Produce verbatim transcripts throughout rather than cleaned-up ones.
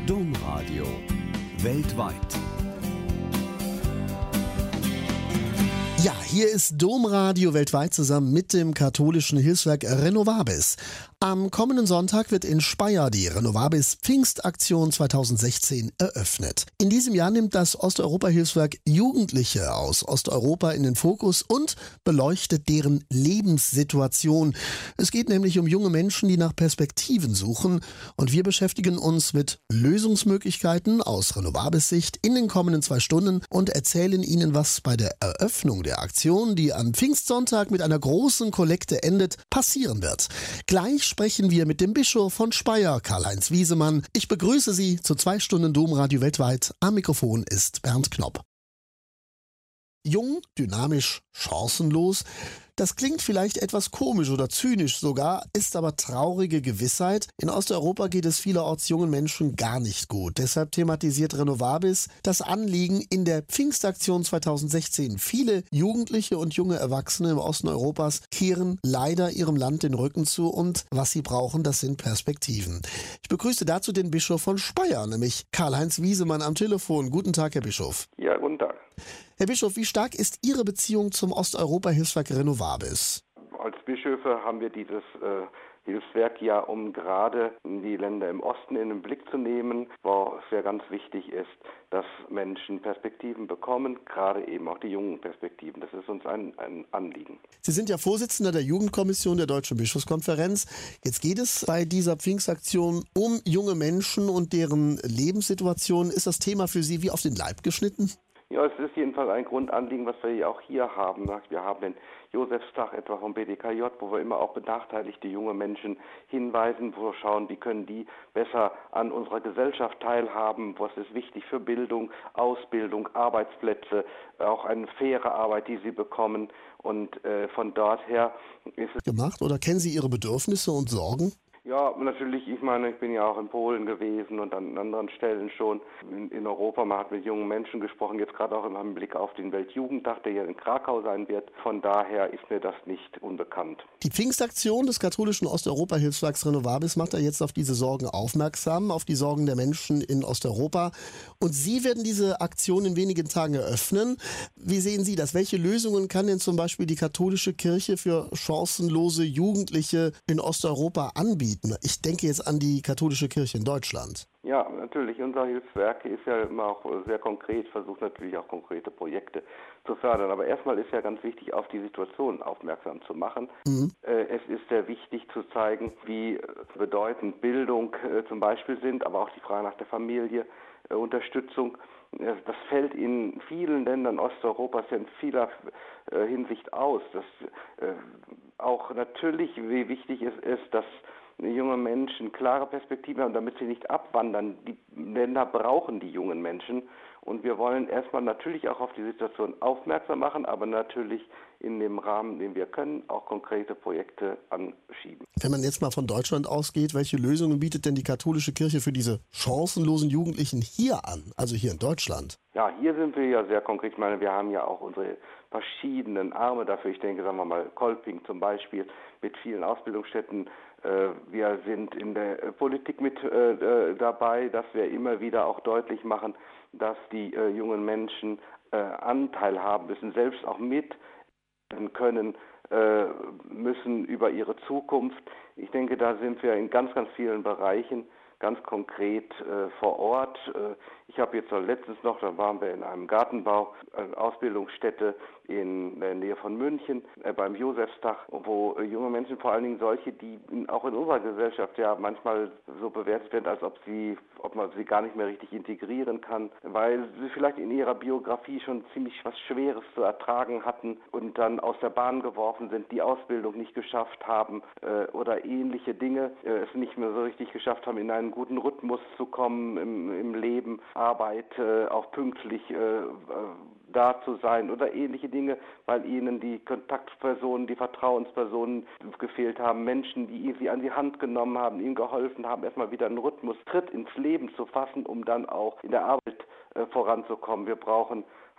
Domradio weltweit. Ja, hier ist Domradio weltweit zusammen mit dem katholischen Hilfswerk Renovabis. Am kommenden Sonntag wird in Speyer die Renovabis Pfingstaktion zweitausendsechzehn eröffnet. In diesem Jahr nimmt das Osteuropa-Hilfswerk Jugendliche aus Osteuropa in den Fokus und beleuchtet deren Lebenssituation. Es geht nämlich um junge Menschen, die nach Perspektiven suchen, und wir beschäftigen uns mit Lösungsmöglichkeiten aus Renovabis Sicht in den kommenden zwei Stunden und erzählen Ihnen, was bei der Eröffnung der Aktion, die am Pfingstsonntag mit einer großen Kollekte endet, passieren wird. Gleich sprechen wir mit dem Bischof von Speyer, Karl-Heinz Wiesemann. Ich begrüße Sie zu zwei Stunden Domradio weltweit. Am Mikrofon ist Bernd Knopp. Jung, dynamisch, chancenlos. Das klingt vielleicht etwas komisch oder zynisch sogar, ist aber traurige Gewissheit. In Osteuropa geht es vielerorts jungen Menschen gar nicht gut. Deshalb thematisiert Renovabis das Anliegen in der Pfingstaktion zweitausendsechzehn. Viele Jugendliche und junge Erwachsene im Osten Europas kehren leider ihrem Land den Rücken zu, und was sie brauchen, das sind Perspektiven. Ich begrüße dazu den Bischof von Speyer, nämlich Karl-Heinz Wiesemann am Telefon. Guten Tag, Herr Bischof. Ja, guten Tag. Herr Bischof, wie stark ist Ihre Beziehung zum Osteuropa-Hilfswerk Renovabis? Als Bischöfe haben wir dieses äh, Hilfswerk ja, um gerade die Länder im Osten in den Blick zu nehmen, wo es ja ganz wichtig ist, dass Menschen Perspektiven bekommen, gerade eben auch die jungen Perspektiven. Das ist uns ein, ein Anliegen. Sie sind ja Vorsitzender der Jugendkommission der Deutschen Bischofskonferenz. Jetzt geht es bei dieser Pfingstaktion um junge Menschen und deren Lebenssituation. Ist das Thema für Sie wie auf den Leib geschnitten? Ja, es ist jedenfalls ein Grundanliegen, was wir ja auch hier haben. Wir haben den Josefstag etwa vom B D K J, wo wir immer auch benachteiligte junge Menschen hinweisen, wo wir schauen, wie können die besser an unserer Gesellschaft teilhaben, was ist wichtig für Bildung, Ausbildung, Arbeitsplätze, auch eine faire Arbeit, die sie bekommen. Und äh, von dort her ist es gemacht, oder kennen Sie Ihre Bedürfnisse und Sorgen? Ja, natürlich, ich meine, ich bin ja auch in Polen gewesen und an anderen Stellen schon in, in Europa. Man hat mit jungen Menschen gesprochen, jetzt gerade auch im Blick auf den Weltjugendtag, der ja in Krakau sein wird. Von daher ist mir das nicht unbekannt. Die Pfingstaktion des katholischen Osteuropa-Hilfswerks Renovabis macht da jetzt auf diese Sorgen aufmerksam, auf die Sorgen der Menschen in Osteuropa. Und Sie werden diese Aktion in wenigen Tagen eröffnen. Wie sehen Sie das? Welche Lösungen kann denn zum Beispiel die katholische Kirche für chancenlose Jugendliche in Osteuropa anbieten? Ich denke jetzt an die katholische Kirche in Deutschland. Ja, natürlich. Unser Hilfswerk ist ja immer auch sehr konkret, versucht natürlich auch konkrete Projekte zu fördern. Aber erstmal ist ja ganz wichtig, auf die Situation aufmerksam zu machen. Mhm. Es ist sehr wichtig zu zeigen, wie bedeutend Bildung zum Beispiel sind, aber auch die Frage nach der Familie, Unterstützung. Das fällt in vielen Ländern Osteuropas ja in vieler Hinsicht aus. Das auch natürlich, wie wichtig es ist, dass junge Menschen klare Perspektiven haben, damit sie nicht abwandern. Die Länder brauchen die jungen Menschen, und wir wollen erstmal natürlich auch auf die Situation aufmerksam machen, aber natürlich in dem Rahmen, den wir können, auch konkrete Projekte anschieben. Wenn man jetzt mal von Deutschland ausgeht, welche Lösungen bietet denn die katholische Kirche für diese chancenlosen Jugendlichen hier an, also hier in Deutschland? Ja, hier sind wir ja sehr konkret. Ich meine, wir haben ja auch unsere verschiedenen Arme dafür. Ich denke, sagen wir mal, Kolping zum Beispiel mit vielen Ausbildungsstätten. Wir sind in der Politik mit dabei, dass wir immer wieder auch deutlich machen, dass die jungen Menschen Anteil haben müssen, selbst auch mit können müssen über ihre Zukunft. Ich denke, da sind wir in ganz, ganz vielen Bereichen ganz konkret äh, vor Ort. Äh, ich habe jetzt letztens noch, da waren wir in einem Gartenbau, eine Ausbildungsstätte in der Nähe von München, äh, beim Josefstag, wo äh, junge Menschen, vor allen Dingen solche, die in, auch in unserer Gesellschaft ja manchmal so bewertet werden, als ob sie, ob man sie gar nicht mehr richtig integrieren kann, weil sie vielleicht in ihrer Biografie schon ziemlich was Schweres zu ertragen hatten und dann aus der Bahn geworfen sind, die Ausbildung nicht geschafft haben äh, oder ähnliche Dinge, äh, es nicht mehr so richtig geschafft haben, in einen guten Rhythmus zu kommen im, im Leben, Arbeit, äh, auch pünktlich äh, äh, da zu sein oder ähnliche Dinge, weil ihnen die Kontaktpersonen, die Vertrauenspersonen gefehlt haben, Menschen, die sie an die Hand genommen haben, ihnen geholfen haben, erstmal wieder einen Rhythmus, Tritt ins Leben zu fassen, um dann auch in der Arbeit äh, voranzukommen. Wir brauchen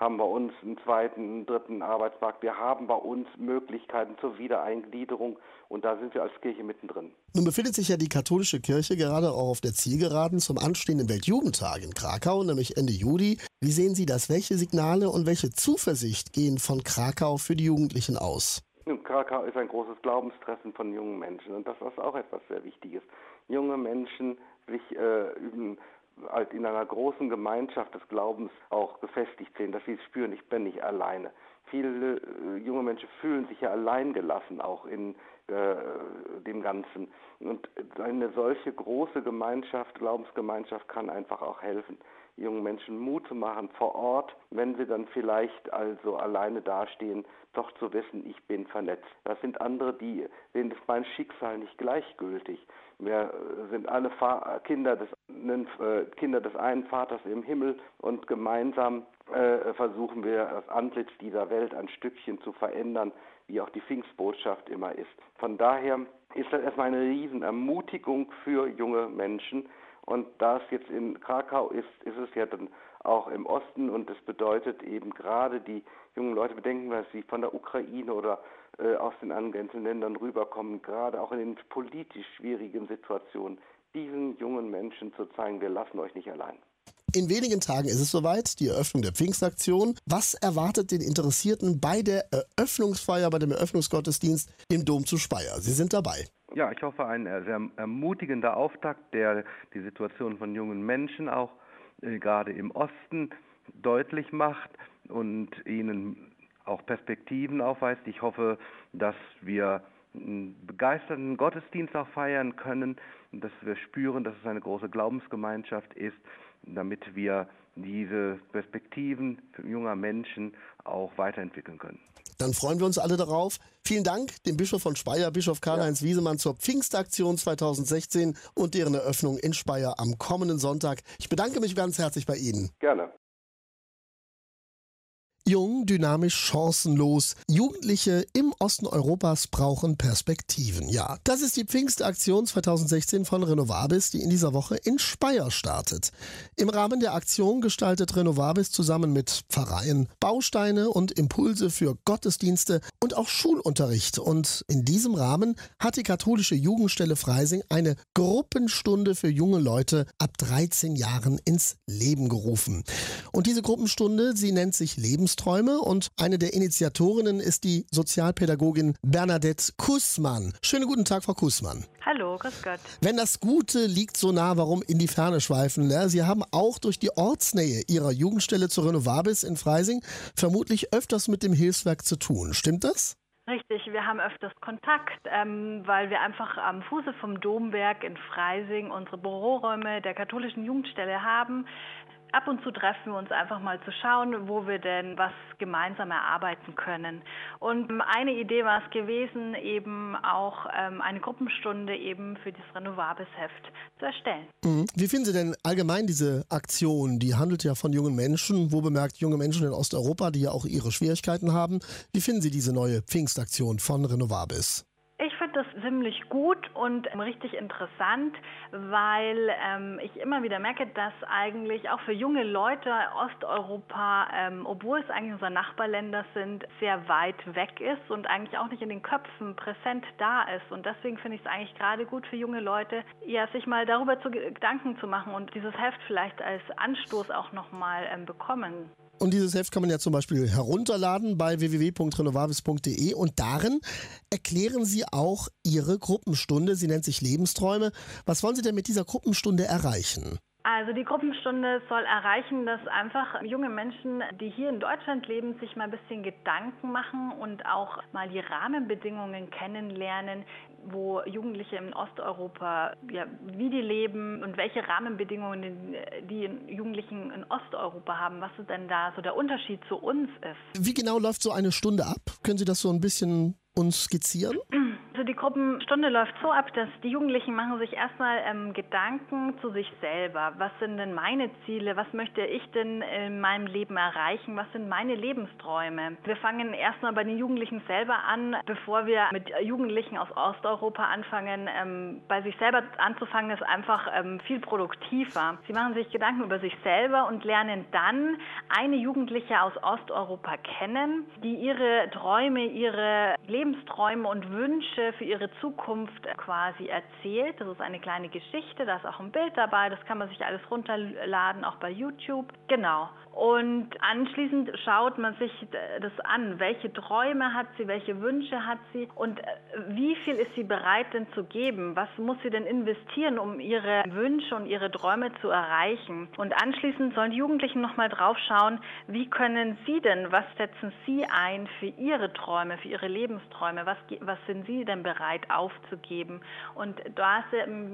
haben bei uns einen zweiten, einen dritten Arbeitsmarkt. Wir haben bei uns Möglichkeiten zur Wiedereingliederung und da sind wir als Kirche mittendrin. Nun befindet sich ja die katholische Kirche gerade auch auf der Zielgeraden zum anstehenden Weltjugendtag in Krakau, nämlich Ende Juli. Wie sehen Sie das? Welche Signale und welche Zuversicht gehen von Krakau für die Jugendlichen aus? Krakau ist ein großes Glaubenstreffen von jungen Menschen und das ist auch etwas sehr Wichtiges. Junge Menschen sich äh, üben, halt in einer großen Gemeinschaft des Glaubens auch gefestigt sehen, dass sie spüren, ich bin nicht alleine. Viele äh, junge Menschen fühlen sich ja alleingelassen auch in äh, dem Ganzen. Und eine solche große Gemeinschaft, Glaubensgemeinschaft kann einfach auch helfen, jungen Menschen Mut zu machen vor Ort, wenn sie dann vielleicht also alleine dastehen, doch zu wissen, ich bin vernetzt. Das sind andere, die, denen ist mein Schicksal nicht gleichgültig. Wir sind alle Fa- Kinder, des, äh, Kinder des einen Vaters im Himmel und gemeinsam äh, versuchen wir, das Antlitz dieser Welt ein Stückchen zu verändern, wie auch die Pfingstbotschaft immer ist. Von daher ist das erstmal eine Riesenermutigung für junge Menschen. Und da es jetzt in Krakau ist, ist es ja dann auch im Osten und das bedeutet eben gerade die jungen Leute, bedenken wir, dass sie von der Ukraine oder äh, aus den angrenzenden Ländern rüberkommen, gerade auch in den politisch schwierigen Situationen, diesen jungen Menschen zu zeigen, wir lassen euch nicht allein. In wenigen Tagen ist es soweit, die Eröffnung der Pfingstaktion. Was erwartet den Interessierten bei der Eröffnungsfeier, bei dem Eröffnungsgottesdienst im Dom zu Speyer? Sie sind dabei. Ja, ich hoffe, ein sehr ermutigender Auftakt, der die Situation von jungen Menschen auch äh, gerade im Osten deutlich macht und ihnen auch Perspektiven aufweist. Ich hoffe, dass wir einen begeisterten Gottesdienst auch feiern können, dass wir spüren, dass es eine große Glaubensgemeinschaft ist, damit wir diese Perspektiven junger Menschen auch weiterentwickeln können. Dann freuen wir uns alle darauf. Vielen Dank dem Bischof von Speyer, Bischof Karl-Heinz ja. Wiesemann, zur Pfingstaktion zweitausendsechzehn und deren Eröffnung in Speyer am kommenden Sonntag. Ich bedanke mich ganz herzlich bei Ihnen. Gerne. Jung, dynamisch, chancenlos. Jugendliche im Osten Europas brauchen Perspektiven. Ja, das ist die Pfingstaktion zweitausendsechzehn von Renovabis, die in dieser Woche in Speyer startet. Im Rahmen der Aktion gestaltet Renovabis zusammen mit Pfarreien Bausteine und Impulse für Gottesdienste und auch Schulunterricht. Und in diesem Rahmen hat die katholische Jugendstelle Freising eine Gruppenstunde für junge Leute ab dreizehn Jahren ins Leben gerufen. Und diese Gruppenstunde, sie nennt sich Lebens Träume und eine der Initiatorinnen ist die Sozialpädagogin Bernadette Kussmann. Schönen guten Tag, Frau Kussmann. Hallo, grüß Gott. Wenn das Gute liegt so nah, warum in die Ferne schweifen? Ne? Sie haben auch durch die Ortsnähe Ihrer Jugendstelle zu Renovabis in Freising vermutlich öfters mit dem Hilfswerk zu tun. Stimmt das? Richtig, wir haben öfters Kontakt, ähm, weil wir einfach am Fuße vom Domberg in Freising unsere Büroräume der katholischen Jugendstelle haben. Ab und zu treffen wir uns einfach mal zu schauen, wo wir denn was gemeinsam erarbeiten können. Und eine Idee war es gewesen, eben auch ähm, eine Gruppenstunde eben für das Renovabis-Heft zu erstellen. Mhm. Wie finden Sie denn allgemein diese Aktion? Die handelt ja von jungen Menschen, wo bemerkt junge Menschen in Osteuropa, die ja auch ihre Schwierigkeiten haben. Wie finden Sie diese neue Pfingstaktion von Renovabis? Ich finde das ziemlich gut und ähm, richtig interessant, weil ähm, ich immer wieder merke, dass eigentlich auch für junge Leute Osteuropa, ähm, obwohl es eigentlich unsere Nachbarländer sind, sehr weit weg ist und eigentlich auch nicht in den Köpfen präsent da ist. Und deswegen finde ich es eigentlich gerade gut für junge Leute, ja, sich mal darüber zu Gedanken zu machen und dieses Heft vielleicht als Anstoß auch nochmal ähm, bekommen. Und dieses Heft kann man ja zum Beispiel herunterladen bei w w w punkt renovabis punkt d e und darin erklären Sie auch Ihre Gruppenstunde. Sie nennt sich Lebensträume. Was wollen Sie denn mit dieser Gruppenstunde erreichen? Also die Gruppenstunde soll erreichen, dass einfach junge Menschen, die hier in Deutschland leben, sich mal ein bisschen Gedanken machen und auch mal die Rahmenbedingungen kennenlernen, wo Jugendliche in Osteuropa, ja, wie die leben und welche Rahmenbedingungen die Jugendlichen in Osteuropa haben, was denn da so der Unterschied zu uns ist. Wie genau läuft so eine Stunde ab? Können Sie das so ein bisschen uns skizzieren? Also die Gruppenstunde läuft so ab, dass die Jugendlichen machen sich erstmal ähm, Gedanken zu sich selber. Was sind denn meine Ziele? Was möchte ich denn in meinem Leben erreichen? Was sind meine Lebensträume? Wir fangen erstmal bei den Jugendlichen selber an, bevor wir mit Jugendlichen aus Osteuropa anfangen. Ähm, bei sich selber anzufangen ist einfach ähm, viel produktiver. Sie machen sich Gedanken über sich selber und lernen dann eine Jugendliche aus Osteuropa kennen, die ihre Träume, ihre Lebensträume und Wünsche für ihre Zukunft quasi erzählt. Das ist eine kleine Geschichte, da ist auch ein Bild dabei, das kann man sich alles runterladen, auch bei YouTube. Genau. Und anschließend schaut man sich das an. Welche Träume hat sie, welche Wünsche hat sie und wie viel ist sie bereit denn zu geben? Was muss sie denn investieren, um ihre Wünsche und ihre Träume zu erreichen? Und anschließend sollen die Jugendlichen nochmal drauf schauen, wie können sie denn, was setzen sie ein für ihre Träume, für ihre Lebensträume? Was, was sind sie denn bereit aufzugeben? Und da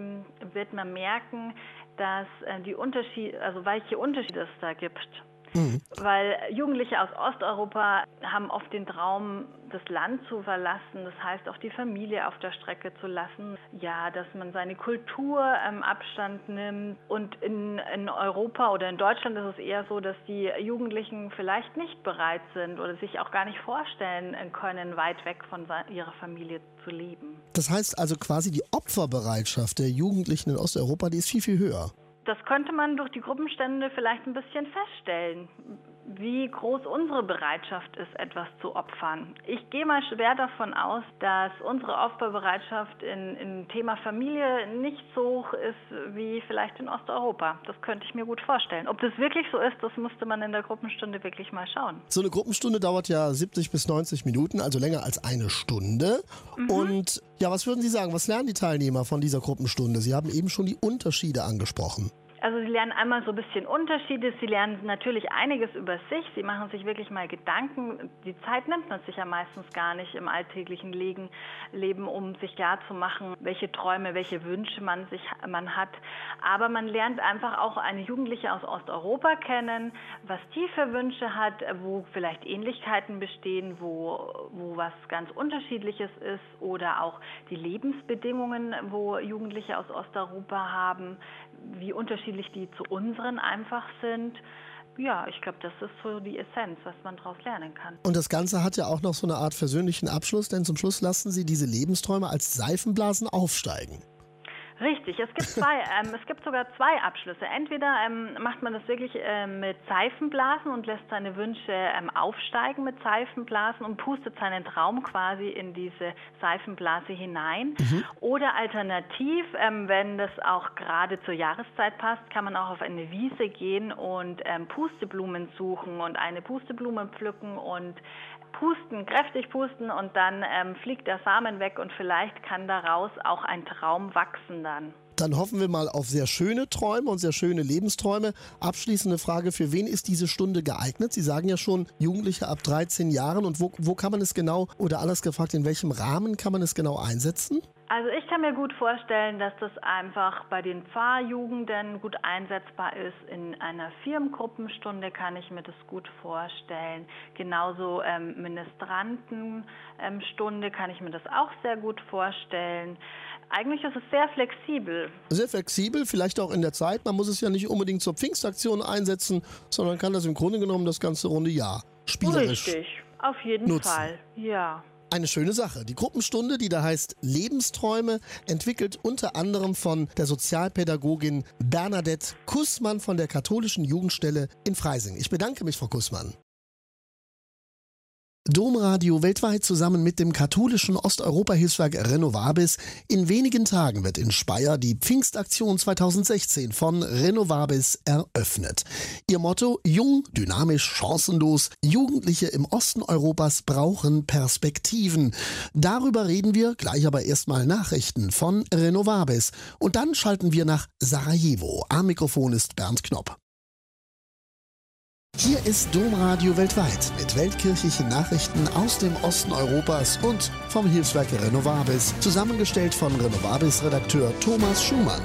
wird man merken, dass die Unterschiede, also welche Unterschiede es da gibt. Mhm. Weil Jugendliche aus Osteuropa haben oft den Traum, das Land zu verlassen, das heißt auch die Familie auf der Strecke zu lassen, ja, dass man seine Kultur ähm, Abstand nimmt. Und in, in Europa oder in Deutschland ist es eher so, dass die Jugendlichen vielleicht nicht bereit sind oder sich auch gar nicht vorstellen können, weit weg von ihrer Familie zu leben. Das heißt also quasi die Opferbereitschaft der Jugendlichen in Osteuropa, die ist viel, viel höher. Das könnte man durch die Gruppenstände vielleicht ein bisschen feststellen, wie groß unsere Bereitschaft ist, etwas zu opfern. Ich gehe mal schwer davon aus, dass unsere Opferbereitschaft in, im Thema Familie nicht so hoch ist wie vielleicht in Osteuropa. Das könnte ich mir gut vorstellen. Ob das wirklich so ist, das müsste man in der Gruppenstunde wirklich mal schauen. So eine Gruppenstunde dauert ja siebzig bis neunzig Minuten, also länger als eine Stunde. Mhm. Und ja, was würden Sie sagen, was lernen die Teilnehmer von dieser Gruppenstunde? Sie haben eben schon die Unterschiede angesprochen. Also sie lernen einmal so ein bisschen Unterschiede, sie lernen natürlich einiges über sich, sie machen sich wirklich mal Gedanken. Die Zeit nimmt man sich ja meistens gar nicht im alltäglichen Leben, um sich klarzumachen, welche Träume, welche Wünsche man, sich, man hat. Aber man lernt einfach auch eine Jugendliche aus Osteuropa kennen, was die für Wünsche hat, wo vielleicht Ähnlichkeiten bestehen, wo, wo was ganz Unterschiedliches ist oder auch die Lebensbedingungen, wo Jugendliche aus Osteuropa haben, wie unterschiedlich die zu unseren einfach sind. Ja, ich glaube, das ist so die Essenz, was man daraus lernen kann. Und das Ganze hat ja auch noch so eine Art versöhnlichen Abschluss, denn zum Schluss lassen Sie diese Lebensträume als Seifenblasen aufsteigen. Richtig, es gibt zwei, ähm, es gibt sogar zwei Abschlüsse. Entweder ähm, macht man das wirklich ähm, mit Seifenblasen und lässt seine Wünsche ähm, aufsteigen mit Seifenblasen und pustet seinen Traum quasi in diese Seifenblase hinein. Mhm. Oder alternativ, ähm, wenn das auch gerade zur Jahreszeit passt, kann man auch auf eine Wiese gehen und ähm, Pusteblumen suchen und eine Pusteblume pflücken und pusten, kräftig pusten und dann ähm, fliegt der Samen weg und vielleicht kann daraus auch ein Traum wachsen dann. Dann hoffen wir mal auf sehr schöne Träume und sehr schöne Lebensträume. Abschließende Frage, für wen ist diese Stunde geeignet? Sie sagen ja schon, Jugendliche ab dreizehn Jahren. Und wo, wo kann man es genau, oder anders gefragt, in welchem Rahmen kann man es genau einsetzen? Also ich kann mir gut vorstellen, dass das einfach bei den Pfarrjugenden gut einsetzbar ist. In einer Firmengruppenstunde kann ich mir das gut vorstellen. Genauso ähm, Ministrantenstunde ähm, kann ich mir das auch sehr gut vorstellen. Eigentlich ist es sehr flexibel. Sehr flexibel, vielleicht auch in der Zeit. Man muss es ja nicht unbedingt zur Pfingstaktion einsetzen, sondern kann das im Grunde genommen das ganze runde Jahr spielerisch Richtig, auf jeden nutzen. Fall, ja. Eine schöne Sache. Die Gruppenstunde, die da heißt Lebensträume, entwickelt unter anderem von der Sozialpädagogin Bernadette Kussmann von der Katholischen Jugendstelle in Freising. Ich bedanke mich, Frau Kussmann. Domradio weltweit zusammen mit dem katholischen Osteuropa-Hilfswerk Renovabis. In wenigen Tagen wird in Speyer die Pfingstaktion zweitausendsechzehn von Renovabis eröffnet. Ihr Motto: Jung, dynamisch, chancenlos. Jugendliche im Osten Europas brauchen Perspektiven. Darüber reden wir, gleich aber erstmal Nachrichten von Renovabis. Und dann schalten wir nach Sarajevo. Am Mikrofon ist Bernd Knopp. Hier ist Domradio weltweit mit weltkirchlichen Nachrichten aus dem Osten Europas und vom Hilfswerk Renovabis, zusammengestellt von Renovabis-Redakteur Thomas Schumann.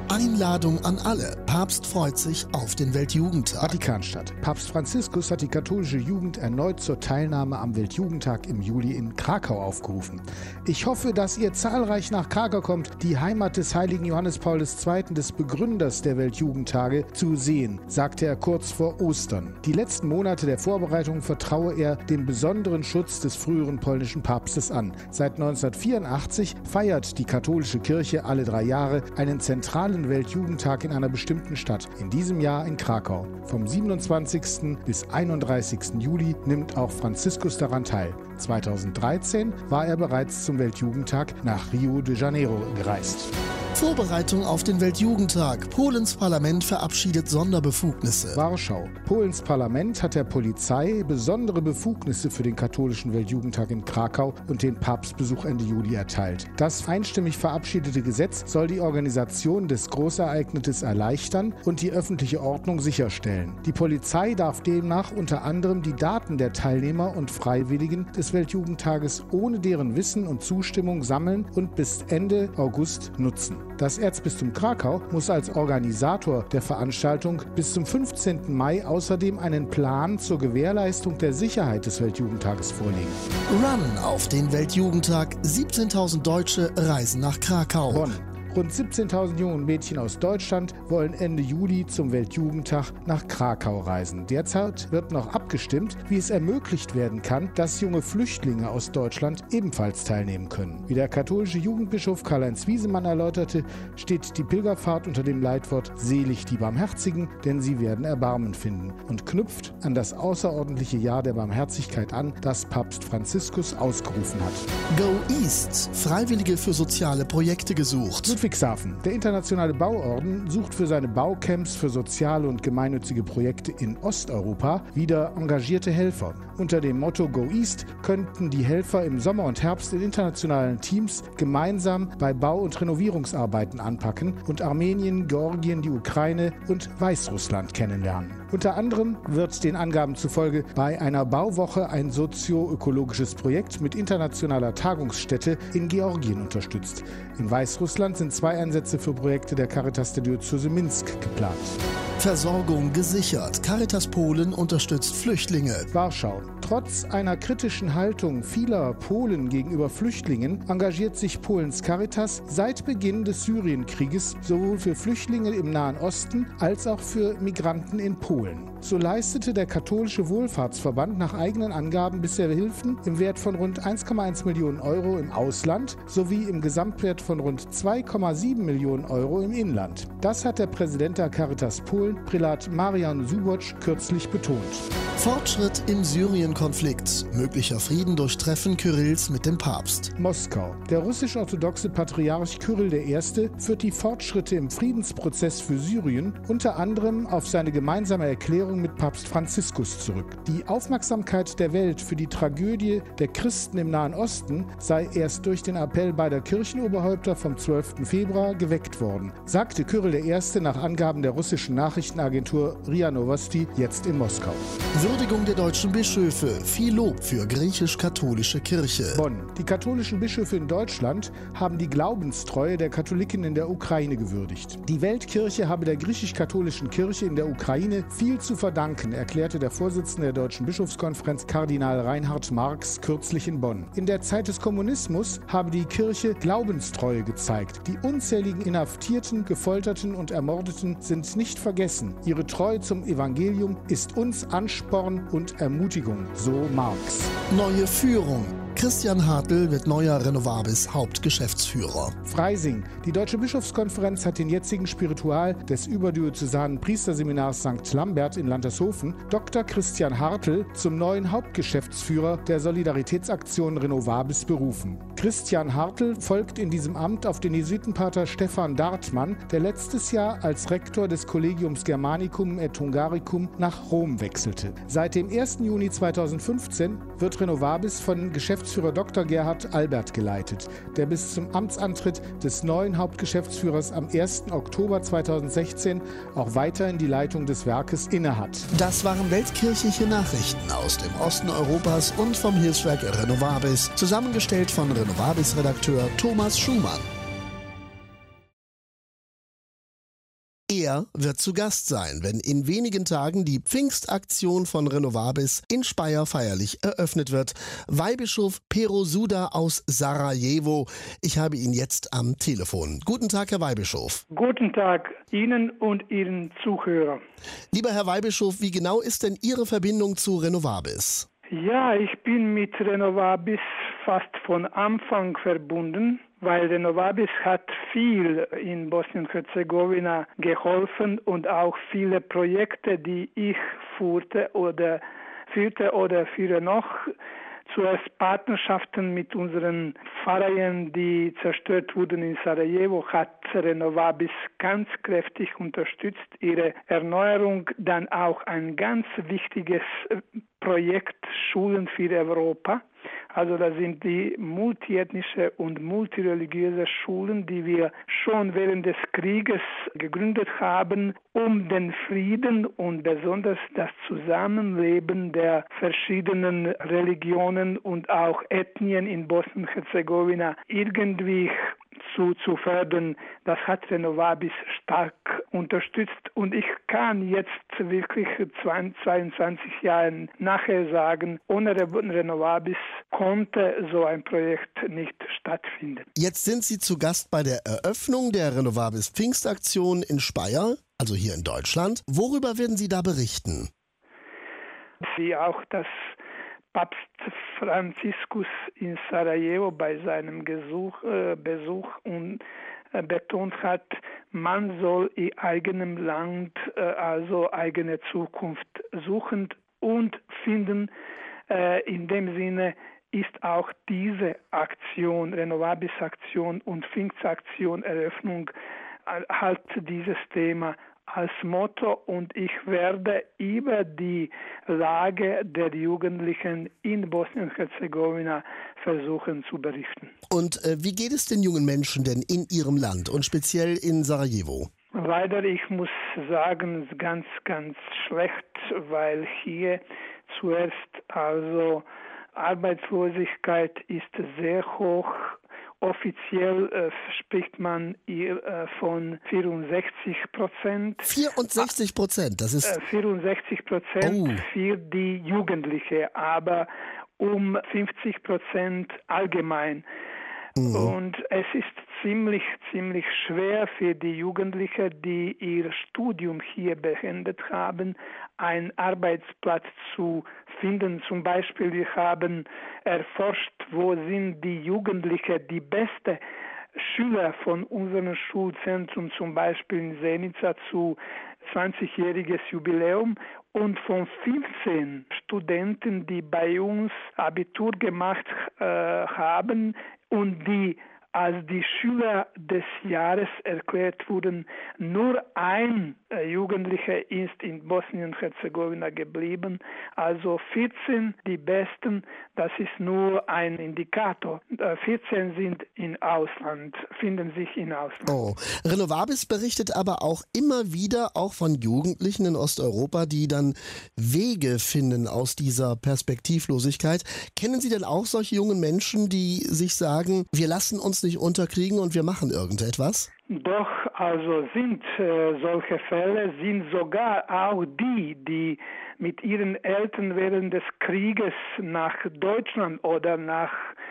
Einladung an alle. Papst freut sich auf den Weltjugendtag. Vatikanstadt. Papst Franziskus hat die katholische Jugend erneut zur Teilnahme am Weltjugendtag im Juli in Krakau aufgerufen. Ich hoffe, dass ihr zahlreich nach Krakau kommt, die Heimat des heiligen Johannes Paul der Zweite., des Begründers der Weltjugendtage, zu sehen, sagte er kurz vor Ostern. Die letzten Monate der Vorbereitung vertraue er dem besonderen Schutz des früheren polnischen Papstes an. Seit neunzehnhundertvierundachtzig feiert die katholische Kirche alle drei Jahre einen zentralen Weltjugendtag in einer bestimmten Stadt. In diesem Jahr in Krakau. Vom siebenundzwanzigsten bis einunddreißigsten Juli nimmt auch Franziskus daran teil. zweitausenddreizehn war er bereits zum Weltjugendtag nach Rio de Janeiro gereist. Vorbereitung auf den Weltjugendtag. Polens Parlament verabschiedet Sonderbefugnisse. Warschau. Polens Parlament hat der Polizei besondere Befugnisse für den katholischen Weltjugendtag in Krakau und den Papstbesuch Ende Juli erteilt. Das einstimmig verabschiedete Gesetz soll die Organisation des Großereignisses erleichtern und die öffentliche Ordnung sicherstellen. Die Polizei darf demnach unter anderem die Daten der Teilnehmer und Freiwilligen des Weltjugendtages ohne deren Wissen und Zustimmung sammeln und bis Ende August nutzen. Das Erzbistum Krakau muss als Organisator der Veranstaltung bis zum fünfzehnten Mai außerdem einen Plan zur Gewährleistung der Sicherheit des Weltjugendtages vorlegen. Run auf den Weltjugendtag. siebzehntausend Deutsche reisen nach Krakau. Bonn. Rund siebzehntausend Jungen und Mädchen aus Deutschland wollen Ende Juli zum Weltjugendtag nach Krakau reisen. Derzeit wird noch abgestimmt, wie es ermöglicht werden kann, dass junge Flüchtlinge aus Deutschland ebenfalls teilnehmen können. Wie der katholische Jugendbischof Karl-Heinz Wiesemann erläuterte, steht die Pilgerfahrt unter dem Leitwort „Selig die Barmherzigen, denn sie werden Erbarmen finden" und knüpft an das außerordentliche Jahr der Barmherzigkeit an, das Papst Franziskus ausgerufen hat. Go East. Freiwillige für soziale Projekte gesucht. Ludwigshafen. Der internationale Bauorden sucht für seine Baucamps für soziale und gemeinnützige Projekte in Osteuropa wieder engagierte Helfer. Unter dem Motto Go East könnten die Helfer im Sommer und Herbst in internationalen Teams gemeinsam bei Bau- und Renovierungsarbeiten anpacken und Armenien, Georgien, die Ukraine und Weißrussland kennenlernen. Unter anderem wird den Angaben zufolge bei einer Bauwoche ein sozio-ökologisches Projekt mit internationaler Tagungsstätte in Georgien unterstützt. In Weißrussland sind zwei Einsätze für Projekte der Caritas der Diözese Minsk geplant. Versorgung gesichert. Caritas Polen unterstützt Flüchtlinge. Warschau. Trotz einer kritischen Haltung vieler Polen gegenüber Flüchtlingen engagiert sich Polens Caritas seit Beginn des Syrienkrieges sowohl für Flüchtlinge im Nahen Osten als auch für Migranten in Polen. So leistete der katholische Wohlfahrtsverband nach eigenen Angaben bisher Hilfen im Wert von rund eins Komma eins Millionen Euro im Ausland sowie im Gesamtwert von rund zwei Komma sieben Millionen Euro im Inland. Das hat der Präsident der Caritas Polen, Prälat Marian Subotsch, kürzlich betont. Fortschritt im Syrien-Konflikt. Möglicher Frieden durch Treffen Kyrills mit dem Papst. Moskau. Der russisch-orthodoxe Patriarch Kyrill der Erste führt die Fortschritte im Friedensprozess für Syrien unter anderem auf seine gemeinsame Erklärung mit Papst Franziskus zurück. Die Aufmerksamkeit der Welt für die Tragödie der Christen im Nahen Osten sei erst durch den Appell beider Kirchenoberhäupter vom zwölften Februar geweckt worden, sagte Kyrill der Erste nach Angaben der russischen Nachrichtenagentur R I A Novosti jetzt in Moskau. Würdigung der deutschen Bischöfe. Viel Lob für griechisch-katholische Kirche. Bonn. Die katholischen Bischöfe in Deutschland haben die Glaubenstreue der Katholiken in der Ukraine gewürdigt. Die Weltkirche habe der griechisch-katholischen Kirche in der Ukraine viel zu verdanken, erklärte der Vorsitzende der Deutschen Bischofskonferenz Kardinal Reinhard Marx kürzlich in Bonn. In der Zeit des Kommunismus habe die Kirche Glaubenstreue gezeigt. Die unzähligen Inhaftierten, Gefolterten und Ermordeten sind nicht vergessen. Ihre Treue zum Evangelium ist uns Ansporn und Ermutigung, so Marx. Neue Führung. Christian Hartl wird neuer Renovabis Hauptgeschäftsführer. Freising. Die Deutsche Bischofskonferenz hat den jetzigen Spiritual des überdiözesanen Priesterseminars Sankt Lambert in Landershofen, Doktor Christian Hartl, zum neuen Hauptgeschäftsführer der Solidaritätsaktion Renovabis berufen. Christian Hartl folgt in diesem Amt auf den Jesuitenpater Stefan Dartmann, der letztes Jahr als Rektor des Collegiums Germanicum et Hungaricum nach Rom wechselte. Seit dem ersten Juni zweitausendfünfzehn wird Renovabis von Geschäftsführer Doktor Gerhard Albert geleitet, der bis zum Amtsantritt des neuen Hauptgeschäftsführers am ersten Oktober zweitausendsechzehn auch weiterhin die Leitung des Werkes innehat. Das waren weltkirchliche Nachrichten aus dem Osten Europas und vom Hilfswerk Renovabis, zusammengestellt von Renovabis-Redakteur Thomas Schumann. Er wird zu Gast sein, wenn in wenigen Tagen die Pfingstaktion von Renovabis in Speyer feierlich eröffnet wird. Weihbischof Pero Suda aus Sarajevo. Ich habe ihn jetzt am Telefon. Guten Tag, Herr Weihbischof. Guten Tag Ihnen und Ihren Zuhörern. Lieber Herr Weihbischof, wie genau ist denn Ihre Verbindung zu Renovabis? Ja, ich bin mit Renovabis fast von Anfang verbunden, weil Renovabis hat viel in Bosnien-Herzegowina geholfen und auch viele Projekte, die ich führte oder führte oder führe noch. Zuerst Partnerschaften mit unseren Pfarreien, die zerstört wurden in Sarajevo, hat Renovabis ganz kräftig unterstützt. Ihre Erneuerung, dann auch ein ganz wichtiges Projekt Schulen für Europa. Also das sind die multiethnische und multireligiöse Schulen, die wir schon während des Krieges gegründet haben, um den Frieden und besonders das Zusammenleben der verschiedenen Religionen und auch Ethnien in Bosnien-Herzegowina irgendwie zu, zu fördern. Das hat Renovabis stark unterstützt und ich kann jetzt wirklich zweiundzwanzig Jahre nachher sagen, ohne Renovabis konnte so ein Projekt nicht stattfinden. Jetzt sind Sie zu Gast bei der Eröffnung der Renovabis Pfingstaktion in Speyer, also hier in Deutschland. Worüber werden Sie da berichten? Wie auch das Papst Franziskus in Sarajevo bei seinem Besuch, äh, Besuch und, äh, betont hat, man soll in eigenem Land äh, also eigene Zukunft suchen und finden. Äh, in dem Sinne ist auch diese Aktion, Renovabis-Aktion und Pfingstaktion Eröffnung äh, halt dieses Thema als Motto und ich werde über die Lage der Jugendlichen in Bosnien-Herzegowina versuchen zu berichten. Und äh, wie geht es den jungen Menschen denn in ihrem Land und speziell in Sarajevo? Leider, ich muss sagen, ganz, ganz schlecht, weil hier zuerst also Arbeitslosigkeit ist sehr hoch. Offiziell äh, spricht man äh, von vierundsechzig Prozent. vierundsechzig Prozent, das ist... Äh, vierundsechzig Prozent oh. für die Jugendliche, aber um fünfzig Prozent allgemein. Mhm. Und es ist ziemlich, ziemlich schwer für die Jugendlichen, die ihr Studium hier beendet haben, einen Arbeitsplatz zu finden. Zum Beispiel, wir haben erforscht, wo sind die Jugendlichen, die besten Schüler von unserem Schulzentrum, zum Beispiel in Zenica zu zwanzigjähriges Jubiläum. Und von fünfzehn Studenten, die bei uns Abitur gemacht äh, haben und die als die Schüler des Jahres erklärt wurden, nur ein äh, Jugendlicher ist in Bosnien-Herzegowina geblieben, also vierzehn die Besten, das ist nur ein Indikator. Äh, vierzehn sind im Ausland, finden sich im Ausland. Oh. Renovabis berichtet aber auch immer wieder auch von Jugendlichen in Osteuropa, die dann Wege finden aus dieser Perspektivlosigkeit. Kennen Sie denn auch solche jungen Menschen, die sich sagen, wir lassen uns nicht unterkriegen und wir machen irgendetwas? Doch, also sind äh, solche Fälle, sind sogar auch die, die mit ihren Eltern während des Krieges nach Deutschland oder nach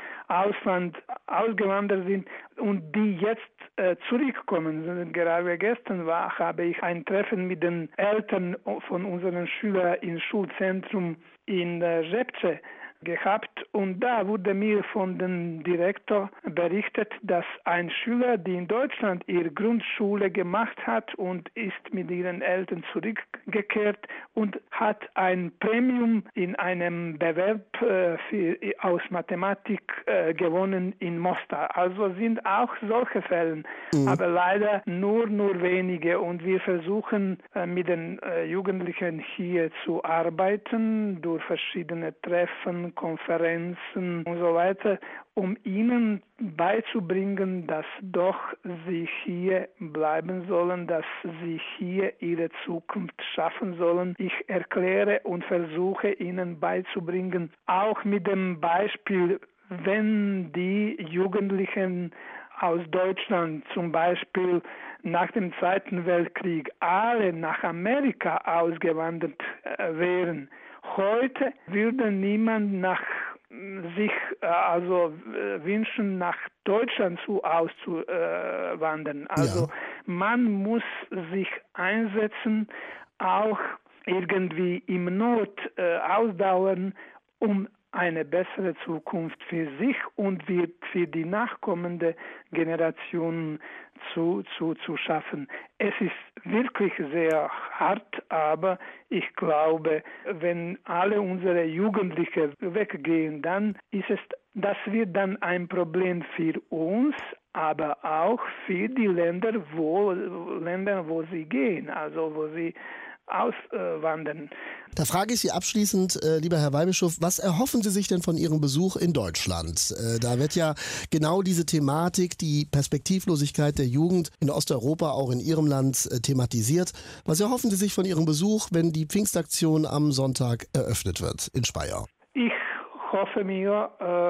Ausland ausgewandert sind und die jetzt äh, zurückkommen. Gerade gestern war, habe ich ein Treffen mit den Eltern von unseren Schülern im Schulzentrum in äh, Žepče gehabt und da wurde mir von dem Direktor berichtet, dass ein Schüler, der in Deutschland ihre Grundschule gemacht hat und ist mit ihren Eltern zurückgekehrt und hat ein Premium in einem Bewerb äh, für, aus Mathematik äh, gewonnen in Mostar. Also sind auch solche Fälle, mhm. aber leider nur, nur wenige und wir versuchen äh, mit den äh, Jugendlichen hier zu arbeiten durch verschiedene Treffen, Konferenzen und so weiter, um ihnen beizubringen, dass doch sie hier bleiben sollen, dass sie hier ihre Zukunft schaffen sollen. Ich erkläre und versuche ihnen beizubringen, auch mit dem Beispiel, wenn die Jugendlichen aus Deutschland zum Beispiel nach dem Zweiten Weltkrieg alle nach Amerika ausgewandert äh, wären. Heute würde niemand nach sich äh, also äh, wünschen, nach Deutschland zu auszuwandern. Also ja. Man muss sich einsetzen, auch irgendwie im Not äh, ausdauern, um eine bessere Zukunft für sich und für, für die nachkommende Generationen zu, zu, zu schaffen. Es ist wirklich sehr hart, aber ich glaube, wenn alle unsere Jugendlichen weggehen, dann ist es, das wird dann ein Problem für uns, aber auch für die Länder, wo, Länder, wo sie gehen, also wo sie auswandern. Da frage ich Sie abschließend, äh, lieber Herr Weihbischof, was erhoffen Sie sich denn von Ihrem Besuch in Deutschland? Äh, da wird ja genau diese Thematik, die Perspektivlosigkeit der Jugend in Osteuropa, auch in Ihrem Land, äh, thematisiert. Was erhoffen Sie sich von Ihrem Besuch, wenn die Pfingstaktion am Sonntag eröffnet wird in Speyer? Ich hoffe mir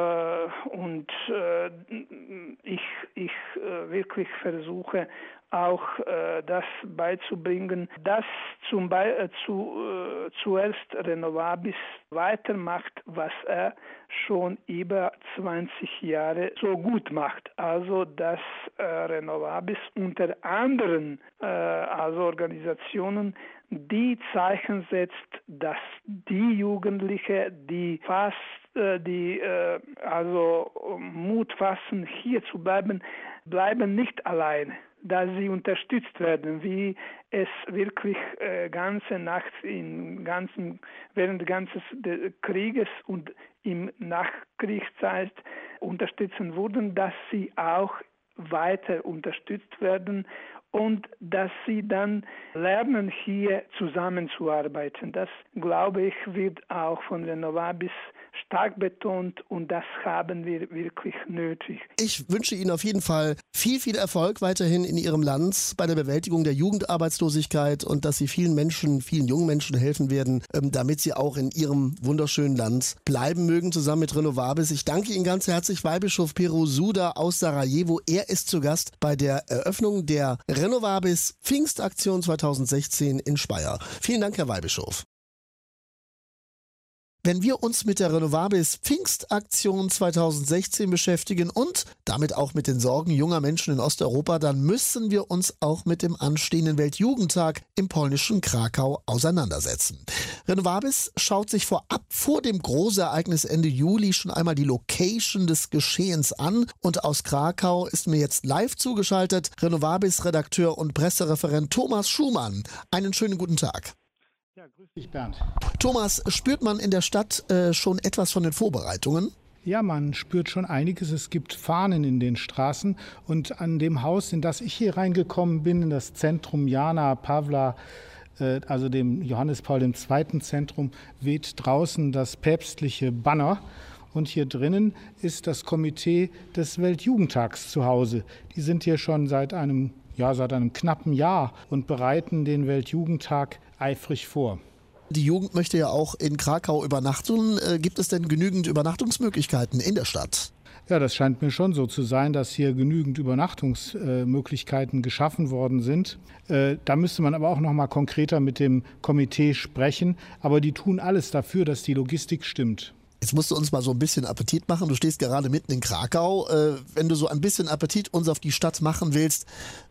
äh, und äh, ich, ich äh, wirklich versuche auch äh, das beizubringen, dass zum Be- äh, zu, äh, zuerst Renovabis weitermacht, was er schon über zwanzig Jahre so gut macht. Also dass äh, Renovabis unter anderen äh, also Organisationen die Zeichen setzt, dass die Jugendliche, die fast äh, die äh, also Mut fassen, hier zu bleiben, bleiben nicht alleine, dass sie unterstützt werden, wie es wirklich äh, ganze Nacht in ganzen während des ganzen Krieges und im Nachkriegszeit unterstützen wurden, dass sie auch weiter unterstützt werden und dass sie dann lernen, hier zusammenzuarbeiten. Das, glaube ich, wird auch von Renovabis stark betont und das haben wir wirklich nötig. Ich wünsche Ihnen auf jeden Fall viel, viel Erfolg weiterhin in Ihrem Land bei der Bewältigung der Jugendarbeitslosigkeit und dass Sie vielen Menschen, vielen jungen Menschen helfen werden, damit sie auch in Ihrem wunderschönen Land bleiben mögen, zusammen mit Renovabis. Ich danke Ihnen ganz herzlich, Weihbischof Pero Suda aus Sarajevo. Er ist zu Gast bei der Eröffnung der Renovabis Pfingstaktion zweitausendsechzehn in Speyer. Vielen Dank, Herr Weihbischof. Wenn wir uns mit der Renovabis Pfingstaktion zweitausendsechzehn beschäftigen und damit auch mit den Sorgen junger Menschen in Osteuropa, dann müssen wir uns auch mit dem anstehenden Weltjugendtag im polnischen Krakau auseinandersetzen. Renovabis schaut sich vorab vor dem Großereignis Ende Juli schon einmal die Location des Geschehens an und aus Krakau ist mir jetzt live zugeschaltet Renovabis-Redakteur und Pressereferent Thomas Schumann. Einen schönen guten Tag. Ja, grüß dich, Bernd. Thomas, spürt man in der Stadt äh, schon etwas von den Vorbereitungen? Ja, man spürt schon einiges. Es gibt Fahnen in den Straßen und an dem Haus, in das ich hier reingekommen bin, in das Zentrum Jana Pawla, äh, also dem Johannes Paul der Zweite. Zentrum, weht draußen das päpstliche Banner. Und hier drinnen ist das Komitee des Weltjugendtags zu Hause. Die sind hier schon seit einem, ja, seit einem knappen Jahr und bereiten den Weltjugendtag eifrig vor. Die Jugend möchte ja auch in Krakau übernachten. Äh, gibt es denn genügend Übernachtungsmöglichkeiten in der Stadt? Ja, das scheint mir schon so zu sein, dass hier genügend Übernachtungsmöglichkeiten äh, geschaffen worden sind. Äh, da müsste man aber auch noch mal konkreter mit dem Komitee sprechen. Aber die tun alles dafür, dass die Logistik stimmt. Jetzt musst du uns mal so ein bisschen Appetit machen. Du stehst gerade mitten in Krakau. Äh, wenn du so ein bisschen Appetit uns auf die Stadt machen willst,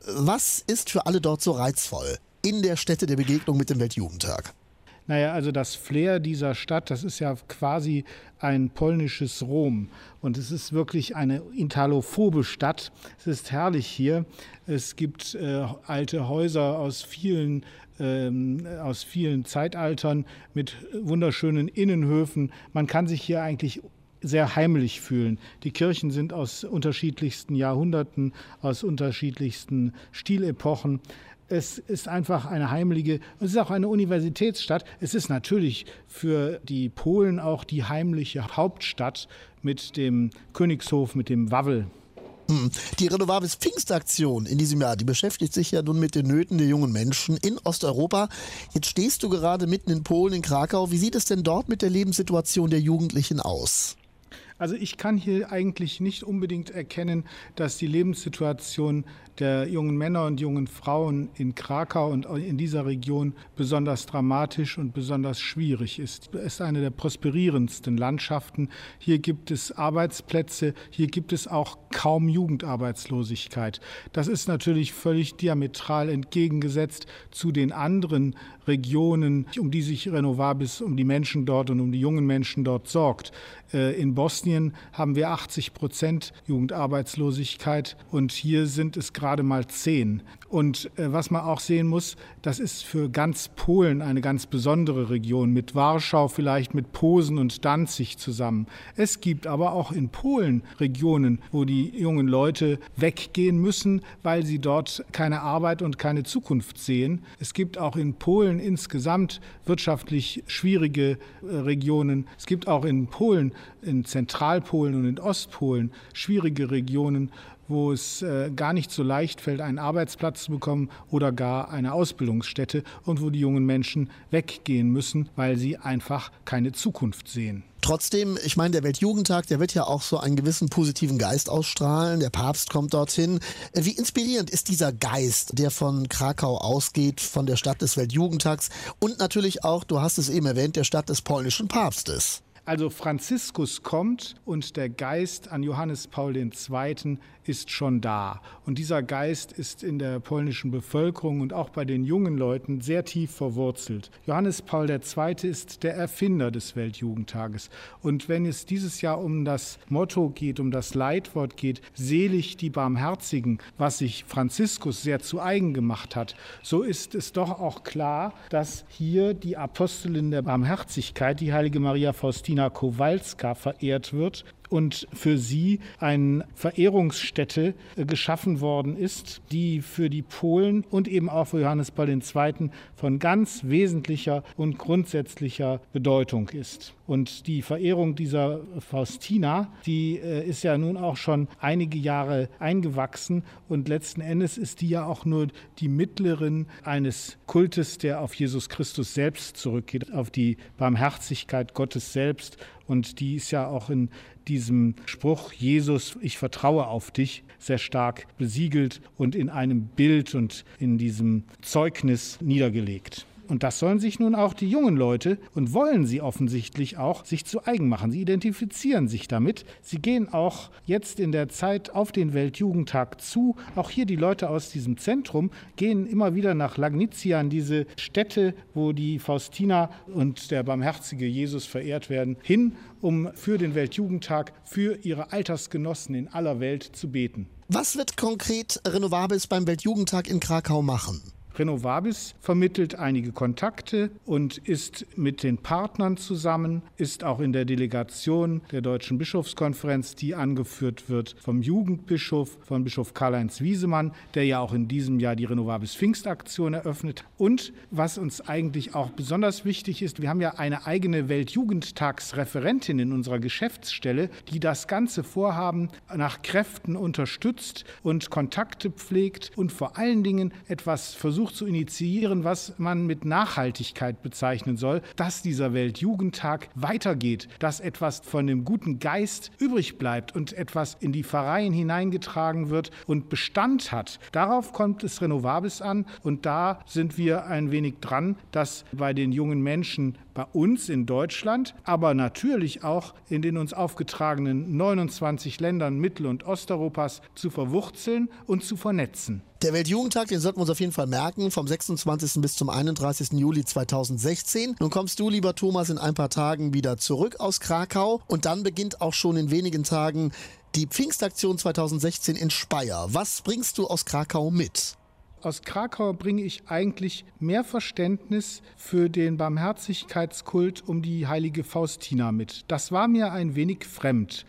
was ist für alle dort so reizvoll in der Stätte der Begegnung mit dem Weltjugendtag? Naja, also das Flair dieser Stadt, das ist ja quasi ein polnisches Rom. Und es ist wirklich eine italophobe Stadt. Es ist herrlich hier. Es gibt äh, alte Häuser aus vielen, ähm, aus vielen Zeitaltern mit wunderschönen Innenhöfen. Man kann sich hier eigentlich sehr heimlich fühlen. Die Kirchen sind aus unterschiedlichsten Jahrhunderten, aus unterschiedlichsten Stilepochen. Es ist einfach eine heimelige, es ist auch eine Universitätsstadt. Es ist natürlich für die Polen auch die heimliche Hauptstadt mit dem Königshof, mit dem Wawel. Die Renovabis Pfingstaktion in diesem Jahr, die beschäftigt sich ja nun mit den Nöten der jungen Menschen in Osteuropa. Jetzt stehst du gerade mitten in Polen, in Krakau. Wie sieht es denn dort mit der Lebenssituation der Jugendlichen aus? Also ich kann hier eigentlich nicht unbedingt erkennen, dass die Lebenssituation der jungen Männer und jungen Frauen in Krakau und in dieser Region besonders dramatisch und besonders schwierig ist. Es ist eine der prosperierendsten Landschaften. Hier gibt es Arbeitsplätze, hier gibt es auch kaum Jugendarbeitslosigkeit. Das ist natürlich völlig diametral entgegengesetzt zu den anderen Regionen, um die sich Renovabis, um die Menschen dort und um die jungen Menschen dort sorgt. In Bosnien haben wir achtzig Prozent Jugendarbeitslosigkeit und hier sind es gerade mal zehn. Und was man auch sehen muss, das ist für ganz Polen eine ganz besondere Region, mit Warschau vielleicht, mit Posen und Danzig zusammen. Es gibt aber auch in Polen Regionen, wo die jungen Leute weggehen müssen, weil sie dort keine Arbeit und keine Zukunft sehen. Es gibt auch in Polen insgesamt wirtschaftlich schwierige Regionen. Es gibt auch in Polen, in Zentralpolen und in Ostpolen schwierige Regionen, wo es äh, gar nicht so leicht fällt, einen Arbeitsplatz zu bekommen oder gar eine Ausbildungsstätte und wo die jungen Menschen weggehen müssen, weil sie einfach keine Zukunft sehen. Trotzdem, ich meine, der Weltjugendtag, der wird ja auch so einen gewissen positiven Geist ausstrahlen. Der Papst kommt dorthin. Wie inspirierend ist dieser Geist, der von Krakau ausgeht, von der Stadt des Weltjugendtags und natürlich auch, du hast es eben erwähnt, der Stadt des polnischen Papstes? Also Franziskus kommt und der Geist an Johannes Paul der Zweite. ist schon da. Und dieser Geist ist in der polnischen Bevölkerung und auch bei den jungen Leuten sehr tief verwurzelt. Johannes Paul der Zweite. ist der Erfinder des Weltjugendtages. Und wenn es dieses Jahr um das Motto geht, um das Leitwort geht, selig die Barmherzigen, was sich Franziskus sehr zu eigen gemacht hat, so ist es doch auch klar, dass hier die Apostelin der Barmherzigkeit, die heilige Maria Faustina Kowalska, verehrt wird und für sie eine Verehrungsstätte geschaffen worden ist, die für die Polen und eben auch für Johannes Paul der Zweite. von ganz wesentlicher und grundsätzlicher Bedeutung ist. Und die Verehrung dieser Faustina, die äh, ist ja nun auch schon einige Jahre eingewachsen und letzten Endes ist die ja auch nur die Mittlerin eines Kultes, der auf Jesus Christus selbst zurückgeht, auf die Barmherzigkeit Gottes selbst. Und die ist ja auch in diesem Spruch, Jesus, ich vertraue auf dich, sehr stark besiegelt und in einem Bild und in diesem Zeugnis niedergelegt. Und das sollen sich nun auch die jungen Leute und wollen sie offensichtlich auch sich zu eigen machen. Sie identifizieren sich damit. Sie gehen auch jetzt in der Zeit auf den Weltjugendtag zu. Auch hier die Leute aus diesem Zentrum gehen immer wieder nach Lagnicia, an diese Stätte, wo die Faustina und der barmherzige Jesus verehrt werden, hin, um für den Weltjugendtag, für ihre Altersgenossen in aller Welt zu beten. Was wird konkret Renovabis beim Weltjugendtag in Krakau machen? Renovabis vermittelt einige Kontakte und ist mit den Partnern zusammen, ist auch in der Delegation der Deutschen Bischofskonferenz, die angeführt wird vom Jugendbischof, von Bischof Karl-Heinz Wiesemann, der ja auch in diesem Jahr die Renovabis Pfingstaktion eröffnet. Und was uns eigentlich auch besonders wichtig ist, wir haben ja eine eigene Weltjugendtagsreferentin in unserer Geschäftsstelle, die das ganze Vorhaben nach Kräften unterstützt und Kontakte pflegt und vor allen Dingen etwas versucht zu initiieren, was man mit Nachhaltigkeit bezeichnen soll, dass dieser Weltjugendtag weitergeht, dass etwas von dem guten Geist übrig bleibt und etwas in die Pfarreien hineingetragen wird und Bestand hat. Darauf kommt es Renovabis an und da sind wir ein wenig dran, dass bei den jungen Menschen bei uns in Deutschland, aber natürlich auch in den uns aufgetragenen neunundzwanzig Ländern Mittel- und Osteuropas zu verwurzeln und zu vernetzen. Der Weltjugendtag, den sollten wir uns auf jeden Fall merken, vom sechsundzwanzigsten bis zum einunddreißigsten Juli zweitausendsechzehn. Nun kommst du, lieber Thomas, in ein paar Tagen wieder zurück aus Krakau und dann beginnt auch schon in wenigen Tagen die Pfingstaktion zweitausendsechzehn in Speyer. Was bringst du aus Krakau mit? Aus Krakau bringe ich eigentlich mehr Verständnis für den Barmherzigkeitskult um die heilige Faustina mit. Das war mir ein wenig fremd.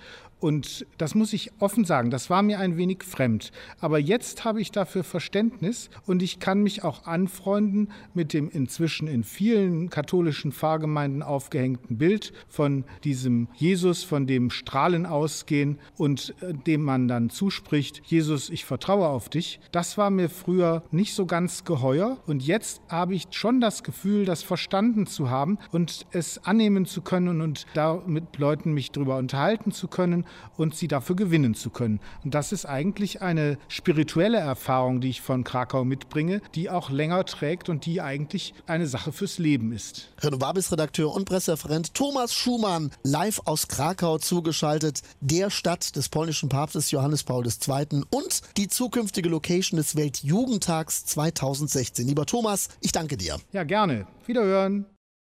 Und das muss ich offen sagen, das war mir ein wenig fremd. Aber jetzt habe ich dafür Verständnis und ich kann mich auch anfreunden mit dem inzwischen in vielen katholischen Pfarrgemeinden aufgehängten Bild von diesem Jesus, von dem Strahlen ausgehen und äh, dem man dann zuspricht, Jesus, ich vertraue auf dich. Das war mir früher nicht so ganz geheuer und jetzt habe ich schon das Gefühl, das verstanden zu haben und es annehmen zu können und da mit Leuten mich drüber unterhalten zu können und sie dafür gewinnen zu können. Und das ist eigentlich eine spirituelle Erfahrung, die ich von Krakau mitbringe, die auch länger trägt und die eigentlich eine Sache fürs Leben ist. Renovabis-Redakteur und Pressereferent Thomas Schumann, live aus Krakau zugeschaltet, der Stadt des polnischen Papstes Johannes Paul der Zweite. und die zukünftige Location des Weltjugendtags zweitausendsechzehn. Lieber Thomas, ich danke dir. Ja, gerne. Wiederhören.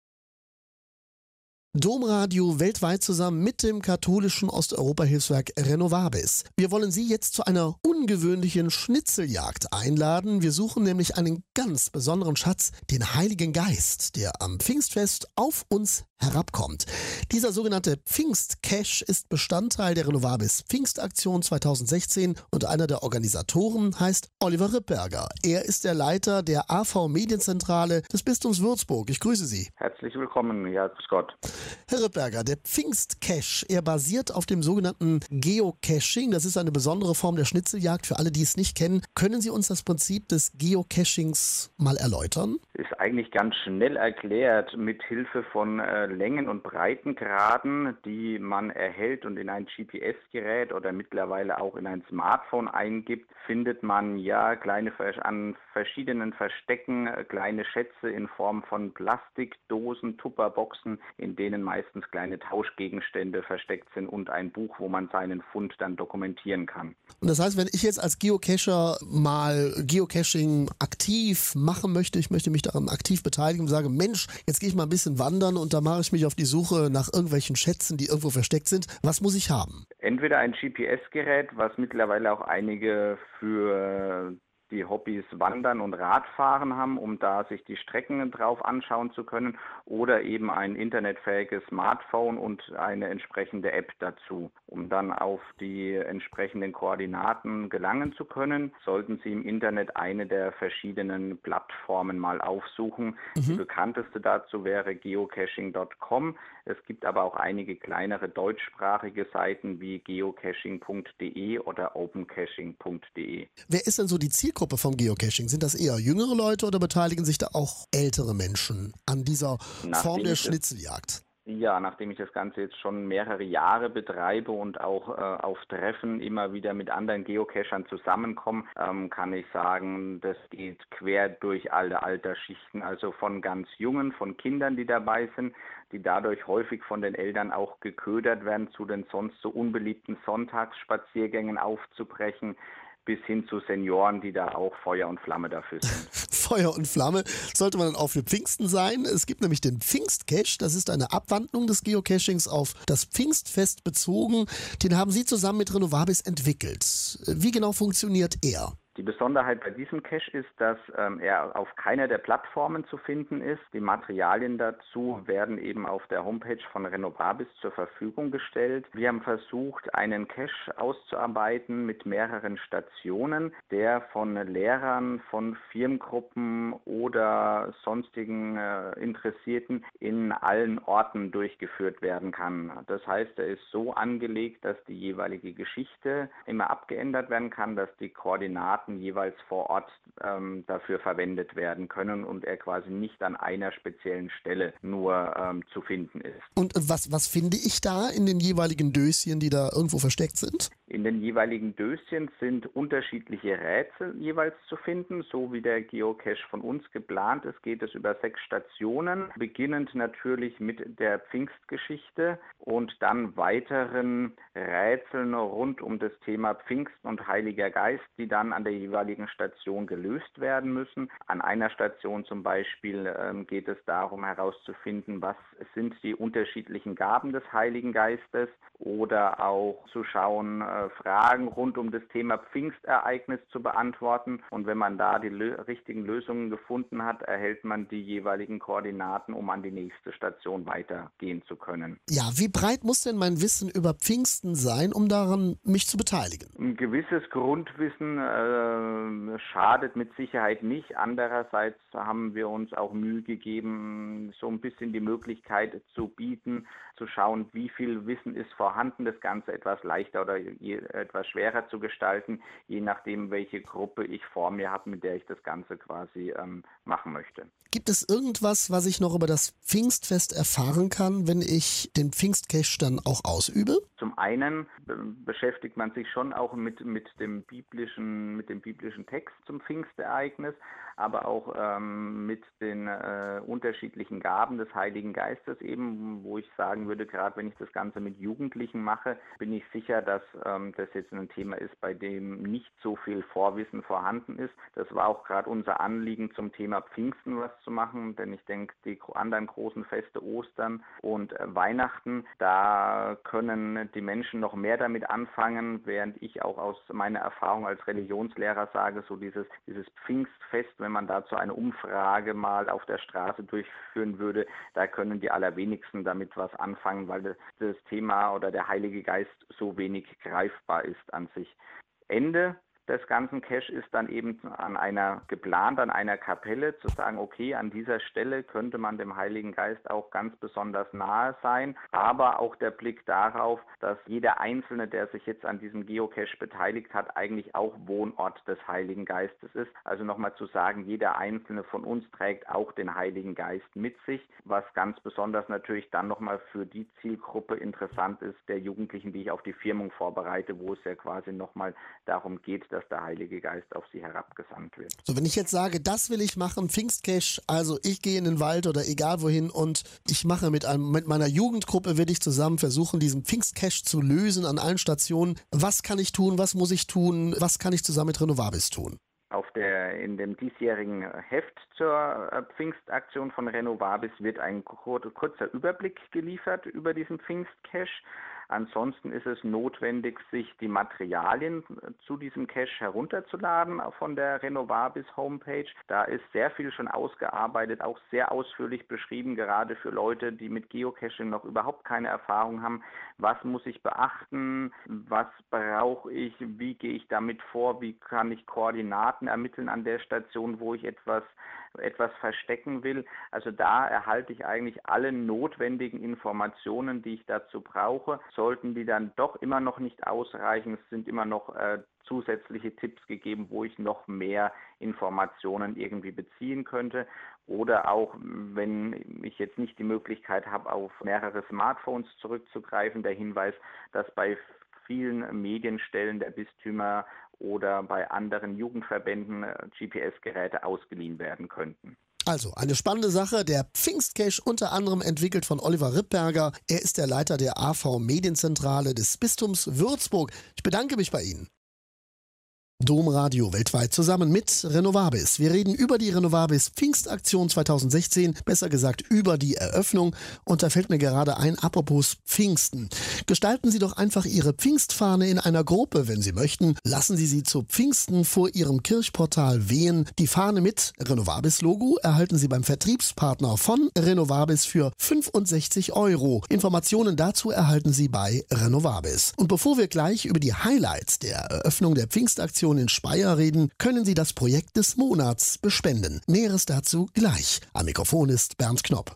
Domradio weltweit zusammen mit dem katholischen Osteuropa-Hilfswerk Renovabis. Wir wollen Sie jetzt zu einer ungewöhnlichen Schnitzeljagd einladen. Wir suchen nämlich einen ganz besonderen Schatz, den Heiligen Geist, der am Pfingstfest auf uns herabkommt. Dieser sogenannte Pfingstcache ist Bestandteil der Renovabis Pfingstaktion zweitausendsechzehn und einer der Organisatoren heißt Oliver Rippberger. Er ist der Leiter der A V Medienzentrale des Bistums Würzburg. Ich grüße Sie. Herzlich willkommen, ja, grüß Gott. Herr Rippberger, der Pfingstcache, er basiert auf dem sogenannten Geocaching. Das ist eine besondere Form der Schnitzeljagd. Für alle, die es nicht kennen, können Sie uns das Prinzip des Geocachings mal erläutern? Ist eigentlich ganz schnell erklärt mit Hilfe von äh, Längen- und Breitengraden, die man erhält und in ein G P S-Gerät oder mittlerweile auch in ein Smartphone eingibt, findet man ja kleine an verschiedenen Verstecken äh, kleine Schätze in Form von Plastikdosen, Tupperboxen, in denen meistens kleine Tauschgegenstände versteckt sind und ein Buch, wo man seinen Fund dann dokumentieren kann. Und das heißt, wenn ich jetzt als Geocacher mal Geocaching aktiv machen möchte, ich möchte mich daran aktiv beteiligen und sage, Mensch, jetzt gehe ich mal ein bisschen wandern und da mache ich mich auf die Suche nach irgendwelchen Schätzen, die irgendwo versteckt sind. Was muss ich haben? Entweder ein G P S-Gerät, was mittlerweile auch einige für die Hobbys Wandern und Radfahren haben, um da sich die Strecken drauf anschauen zu können, oder eben ein internetfähiges Smartphone und eine entsprechende App dazu. Um dann auf die entsprechenden Koordinaten gelangen zu können, sollten Sie im Internet eine der verschiedenen Plattformen mal aufsuchen. Mhm. Die bekannteste dazu wäre geocaching Punkt com. Es gibt aber auch einige kleinere deutschsprachige Seiten wie geocaching Punkt de oder opencaching Punkt de. Wer ist denn so die Zielgruppe vom Geocaching? Sind das eher jüngere Leute oder beteiligen sich da auch ältere Menschen an dieser Nachdem Form der Schnitzeljagd? Ja, nachdem ich das Ganze jetzt schon mehrere Jahre betreibe und auch äh, auf Treffen immer wieder mit anderen Geocachern zusammenkomme, ähm, kann ich sagen, das geht quer durch alle Altersschichten, also von ganz Jungen, von Kindern, die dabei sind, die dadurch häufig von den Eltern auch geködert werden, zu den sonst so unbeliebten Sonntagsspaziergängen aufzubrechen, bis hin zu Senioren, die da auch Feuer und Flamme dafür sind. Feuer und Flamme sollte man dann auch für Pfingsten sein. Es gibt nämlich den Pfingstcache, das ist eine Abwandlung des Geocachings auf das Pfingstfest bezogen. Den haben Sie zusammen mit Renovabis entwickelt. Wie genau funktioniert er? Die Besonderheit bei diesem Cache ist, dass ähm, er auf keiner der Plattformen zu finden ist. Die Materialien dazu werden eben auf der Homepage von Renovabis zur Verfügung gestellt. Wir haben versucht, einen Cache auszuarbeiten mit mehreren Stationen, der von Lehrern, von Firmengruppen oder sonstigen äh, Interessierten in allen Orten durchgeführt werden kann. Das heißt, er ist so angelegt, dass die jeweilige Geschichte immer abgeändert werden kann, dass die Koordinaten jeweils vor Ort ähm, dafür verwendet werden können und er quasi nicht an einer speziellen Stelle nur ähm, zu finden ist. Und was, was finde ich da in den jeweiligen Döschen, die da irgendwo versteckt sind? In den jeweiligen Döschen sind unterschiedliche Rätsel jeweils zu finden, so wie der Geocache von uns geplant ist, geht es über sechs Stationen, beginnend natürlich mit der Pfingstgeschichte und dann weiteren Rätseln rund um das Thema Pfingsten und Heiliger Geist, die dann an der jeweiligen Station gelöst werden müssen. An einer Station zum Beispiel ähm, geht es darum herauszufinden, was sind die unterschiedlichen Gaben des Heiligen Geistes oder auch zu schauen, äh, Fragen rund um das Thema Pfingstereignis zu beantworten. Und wenn man da die lö- richtigen Lösungen gefunden hat, erhält man die jeweiligen Koordinaten, um an die nächste Station weitergehen zu können. Ja, wie breit muss denn mein Wissen über Pfingsten sein, um daran mich zu beteiligen? Ein gewisses Grundwissen äh, schadet mit Sicherheit nicht. Andererseits haben wir uns auch Mühe gegeben, so ein bisschen die Möglichkeit zu bieten, zu schauen, wie viel Wissen ist vorhanden, das Ganze etwas leichter oder je, etwas schwerer zu gestalten, je nachdem, welche Gruppe ich vor mir habe, mit der ich das Ganze quasi ähm, machen möchte. Gibt es irgendwas, was ich noch über das Pfingstfest erfahren kann, wenn ich den Pfingstcache dann auch ausübe? Zum einen be- beschäftigt man sich schon auch mit, mit dem biblischen, mit dem biblischen Text zum Pfingstereignis, aber auch ähm, mit den äh, unterschiedlichen Gaben des Heiligen Geistes eben, wo ich sagen würde, gerade wenn ich das Ganze mit Jugendlichen mache, bin ich sicher, dass ähm, das jetzt ein Thema ist, bei dem nicht so viel Vorwissen vorhanden ist. Das war auch gerade unser Anliegen, zum Thema Pfingsten was zu machen, denn ich denke, die anderen großen Feste, Ostern und äh, Weihnachten, da können die Menschen noch mehr damit anfangen, während ich auch aus meiner Erfahrung als Religionslehrer sage, so dieses, dieses Pfingstfest, wenn man dazu eine Umfrage mal auf der Straße durchführen würde, da können die allerwenigsten damit was anfangen, weil das, das Thema oder der Heilige Geist so wenig greifbar ist an sich. Ende des ganzen Cache ist dann eben an einer geplant, an einer Kapelle zu sagen, okay, an dieser Stelle könnte man dem Heiligen Geist auch ganz besonders nahe sein, aber auch der Blick darauf, dass jeder Einzelne, der sich jetzt an diesem Geocache beteiligt hat, eigentlich auch Wohnort des Heiligen Geistes ist. Also nochmal zu sagen, jeder Einzelne von uns trägt auch den Heiligen Geist mit sich, was ganz besonders natürlich dann nochmal für die Zielgruppe interessant ist, der Jugendlichen, die ich auf die Firmung vorbereite, wo es ja quasi nochmal darum geht, dass der Heilige Geist auf sie herabgesandt wird. So, wenn ich jetzt sage, das will ich machen, Pfingstcache, also ich gehe in den Wald oder egal wohin und ich mache mit einem, mit meiner Jugendgruppe, will ich zusammen versuchen, diesen Pfingstcache zu lösen an allen Stationen. Was kann ich tun? Was muss ich tun? Was kann ich zusammen mit Renovabis tun? Auf der, in dem diesjährigen Heft zur äh, Pfingstaktion von Renovabis wird ein kur- kurzer Überblick geliefert über diesen Pfingstcache. Ansonsten ist es notwendig, sich die Materialien zu diesem Cache herunterzuladen von der Renovabis Homepage. Da ist sehr viel schon ausgearbeitet, auch sehr ausführlich beschrieben, gerade für Leute, die mit Geocaching noch überhaupt keine Erfahrung haben. Was muss ich beachten? Was brauche ich? Wie gehe ich damit vor? Wie kann ich Koordinaten ermitteln an der Station, wo ich etwas etwas verstecken will? Also da erhalte ich eigentlich alle notwendigen Informationen, die ich dazu brauche. Sollten die dann doch immer noch nicht ausreichen, es sind immer noch äh, zusätzliche Tipps gegeben, wo ich noch mehr Informationen irgendwie beziehen könnte. Oder auch, wenn ich jetzt nicht die Möglichkeit habe, auf mehrere Smartphones zurückzugreifen, der Hinweis, dass bei vielen Medienstellen der Bistümer oder bei anderen Jugendverbänden G P S-Geräte ausgeliehen werden könnten. Also, eine spannende Sache. Der Pfingstcache unter anderem entwickelt von Oliver Rippberger. Er ist der Leiter der A V Medienzentrale des Bistums Würzburg. Ich bedanke mich bei Ihnen. Domradio weltweit zusammen mit Renovabis. Wir reden über die Renovabis Pfingstaktion zwanzig sechzehn, besser gesagt über die Eröffnung. Und da fällt mir gerade ein, apropos Pfingsten. Gestalten Sie doch einfach Ihre Pfingstfahne in einer Gruppe, wenn Sie möchten. Lassen Sie sie zu Pfingsten vor Ihrem Kirchportal wehen. Die Fahne mit Renovabis-Logo erhalten Sie beim Vertriebspartner von Renovabis für fünfundsechzig Euro. Informationen dazu erhalten Sie bei Renovabis. Und bevor wir gleich über die Highlights der Eröffnung der Pfingstaktion in Speyer reden, können Sie das Projekt des Monats bespenden. Näheres dazu gleich. Am Mikrofon ist Bernd Knopp.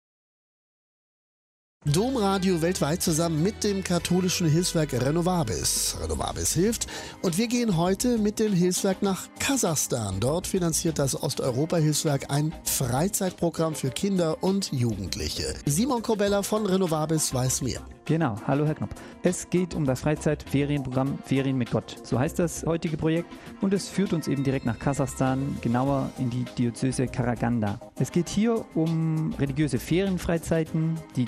Domradio weltweit zusammen mit dem katholischen Hilfswerk Renovabis. Renovabis hilft und wir gehen heute mit dem Hilfswerk nach Kasachstan. Dort finanziert das Osteuropa-Hilfswerk ein Freizeitprogramm für Kinder und Jugendliche. Simon Kobella von Renovabis weiß mehr. Genau, hallo Herr Knopp. Es geht um das Freizeit-Ferienprogramm Ferien mit Gott. So heißt das heutige Projekt und es führt uns eben direkt nach Kasachstan, genauer in die Diözese Karaganda. Es geht hier um religiöse Ferienfreizeiten, die Kindern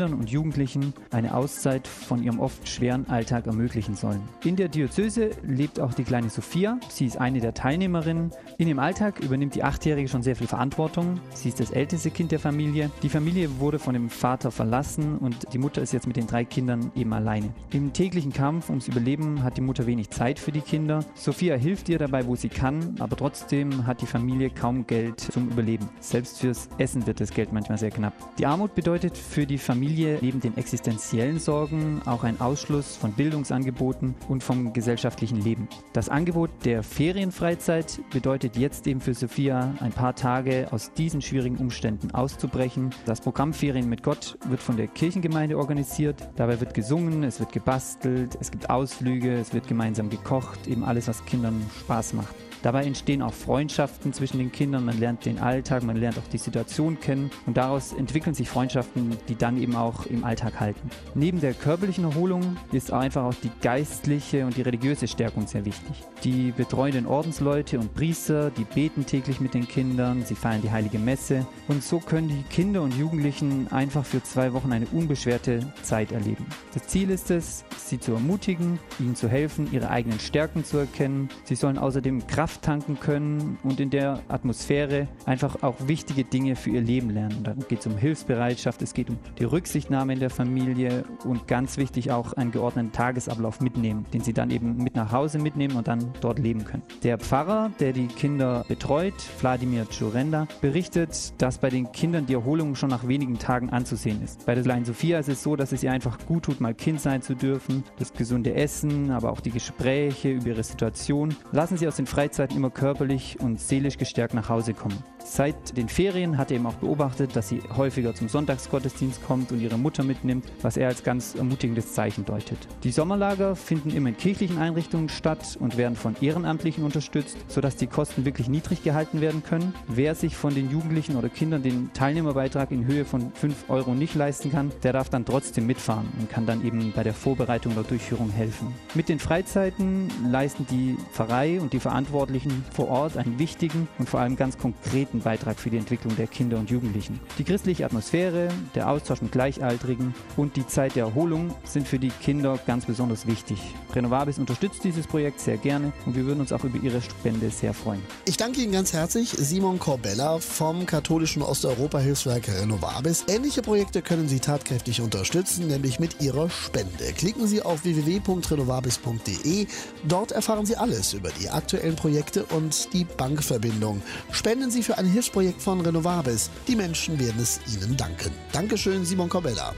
Kindern und Jugendlichen eine Auszeit von ihrem oft schweren Alltag ermöglichen sollen. In der Diözese lebt auch die kleine Sophia. Sie ist eine der Teilnehmerinnen. In ihrem Alltag übernimmt die Achtjährige schon sehr viel Verantwortung. Sie ist das älteste Kind der Familie. Die Familie wurde von dem Vater verlassen und die Mutter ist jetzt mit den drei Kindern eben alleine. Im täglichen Kampf ums Überleben hat die Mutter wenig Zeit für die Kinder. Sophia hilft ihr dabei, wo sie kann, aber trotzdem hat die Familie kaum Geld zum Überleben. Selbst fürs Essen wird das Geld manchmal sehr knapp. Die Armut bedeutet für die Familie neben den existenziellen Sorgen auch ein Ausschluss von Bildungsangeboten und vom gesellschaftlichen Leben. Das Angebot der Ferienfreizeit bedeutet jetzt eben für Sophia, ein paar Tage aus diesen schwierigen Umständen auszubrechen. Das Programm Ferien mit Gott wird von der Kirchengemeinde organisiert. Dabei wird gesungen, es wird gebastelt, es gibt Ausflüge, es wird gemeinsam gekocht, eben alles, was Kindern Spaß macht. Dabei entstehen auch Freundschaften zwischen den Kindern, man lernt den Alltag, man lernt auch die Situation kennen und daraus entwickeln sich Freundschaften, die dann eben auch im Alltag halten. Neben der körperlichen Erholung ist auch einfach auch die geistliche und die religiöse Stärkung sehr wichtig. Die betreuenden Ordensleute und Priester, die beten täglich mit den Kindern, sie feiern die heilige Messe und so können die Kinder und Jugendlichen einfach für zwei Wochen eine unbeschwerte Zeit erleben. Das Ziel ist es, sie zu ermutigen, ihnen zu helfen, ihre eigenen Stärken zu erkennen. Sie sollen außerdem Kraft tanken können und in der Atmosphäre einfach auch wichtige Dinge für ihr Leben lernen. Da geht es um Hilfsbereitschaft, es geht um die Rücksichtnahme in der Familie und ganz wichtig auch einen geordneten Tagesablauf mitnehmen, den sie dann eben mit nach Hause mitnehmen und dann dort leben können. Der Pfarrer, der die Kinder betreut, Wladimir Tschurenda, berichtet, dass bei den Kindern die Erholung schon nach wenigen Tagen anzusehen ist. Bei der kleinen Sophia ist es so, dass es ihr einfach gut tut, mal Kind sein zu dürfen. Das gesunde Essen, aber auch die Gespräche über ihre Situation lassen sie aus den Freizeiten immer körperlich und seelisch gestärkt nach Hause kommen. Seit den Ferien hat er eben auch beobachtet, dass sie häufiger zum Sonntagsgottesdienst kommt und ihre Mutter mitnimmt, was er als ganz ermutigendes Zeichen deutet. Die Sommerlager finden immer in kirchlichen Einrichtungen statt und werden von Ehrenamtlichen unterstützt, sodass die Kosten wirklich niedrig gehalten werden können. Wer sich von den Jugendlichen oder Kindern den Teilnehmerbeitrag in Höhe von fünf Euro nicht leisten kann, der darf dann trotzdem mitfahren und kann dann eben bei der Vorbereitung oder Durchführung helfen. Mit den Freizeiten leisten die Pfarrei und die Verantwortlichen vor Ort einen wichtigen und vor allem ganz konkreten Beitrag für die Entwicklung der Kinder und Jugendlichen. Die christliche Atmosphäre, der Austausch mit Gleichaltrigen und die Zeit der Erholung sind für die Kinder ganz besonders wichtig. Renovabis unterstützt dieses Projekt sehr gerne und wir würden uns auch über Ihre Spende sehr freuen. Ich danke Ihnen ganz herzlich, Simon Korbella vom katholischen Osteuropa-Hilfswerk Renovabis. Ähnliche Projekte können Sie tatkräftig unterstützen, nämlich mit Ihrer Spende. Klicken Sie auf w w w punkt renovabis punkt d e. Dort erfahren Sie alles über die aktuellen Projekte und die Bankverbindung. Spenden Sie für ein Hilfsprojekt von Renovabis. Die Menschen werden es Ihnen danken. Dankeschön, Simon Korbella.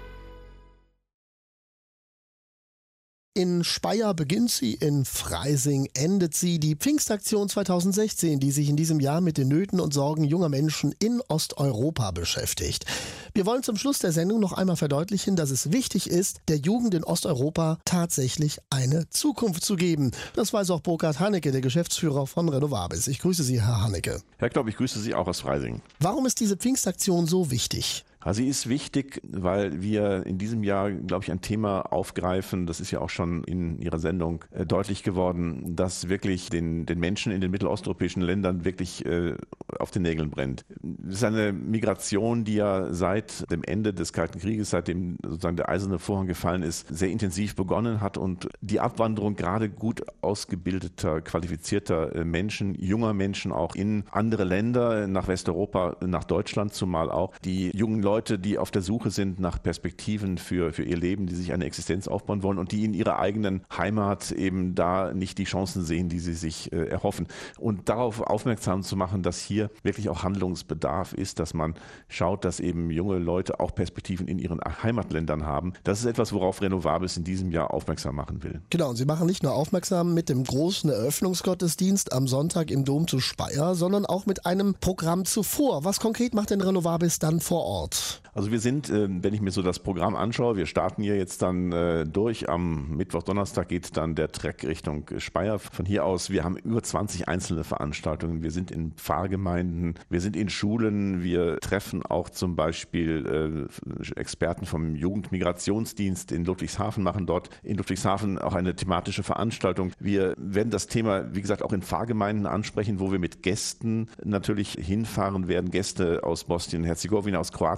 In Speyer beginnt sie, in Freising endet sie, die Pfingstaktion zweitausendsechzehn, die sich in diesem Jahr mit den Nöten und Sorgen junger Menschen in Osteuropa beschäftigt. Wir wollen zum Schluss der Sendung noch einmal verdeutlichen, dass es wichtig ist, der Jugend in Osteuropa tatsächlich eine Zukunft zu geben. Das weiß auch Burkhard Hannecke, der Geschäftsführer von Renovabis. Ich grüße Sie, Herr Hannecke. Herr Knopp, ich grüße Sie auch aus Freising. Warum ist diese Pfingstaktion so wichtig? Also sie ist wichtig, weil wir in diesem Jahr, glaube ich, ein Thema aufgreifen, das ist ja auch schon in Ihrer Sendung äh, deutlich geworden, das wirklich den, den Menschen in den mittelosteuropäischen Ländern wirklich äh, auf den Nägeln brennt. Es ist eine Migration, die ja seit dem Ende des Kalten Krieges, seitdem sozusagen der eiserne Vorhang gefallen ist, sehr intensiv begonnen hat und die Abwanderung gerade gut ausgebildeter, qualifizierter äh, Menschen, junger Menschen auch in andere Länder, nach Westeuropa, nach Deutschland zumal auch, die jungen Leute, Leute, die auf der Suche sind nach Perspektiven für, für ihr Leben, die sich eine Existenz aufbauen wollen und die in ihrer eigenen Heimat eben da nicht die Chancen sehen, die sie sich äh, erhoffen. Und darauf aufmerksam zu machen, dass hier wirklich auch Handlungsbedarf ist, dass man schaut, dass eben junge Leute auch Perspektiven in ihren Heimatländern haben. Das ist etwas, worauf Renovabis in diesem Jahr aufmerksam machen will. Genau, und Sie machen nicht nur aufmerksam mit dem großen Eröffnungsgottesdienst am Sonntag im Dom zu Speyer, sondern auch mit einem Programm zuvor. Was konkret macht denn Renovabis dann vor Ort? Also wir sind, wenn ich mir so das Programm anschaue, wir starten hier jetzt dann durch. Am Mittwoch, Donnerstag geht dann der Trek Richtung Speyer. Von hier aus, wir haben über zwanzig einzelne Veranstaltungen. Wir sind in Pfarrgemeinden, wir sind in Schulen, wir treffen auch zum Beispiel Experten vom Jugendmigrationsdienst in Ludwigshafen, machen dort in Ludwigshafen auch eine thematische Veranstaltung. Wir werden das Thema, wie gesagt, auch in Pfarrgemeinden ansprechen, wo wir mit Gästen natürlich hinfahren werden, Gäste aus Bosnien, Herzegowina, aus Kroatien,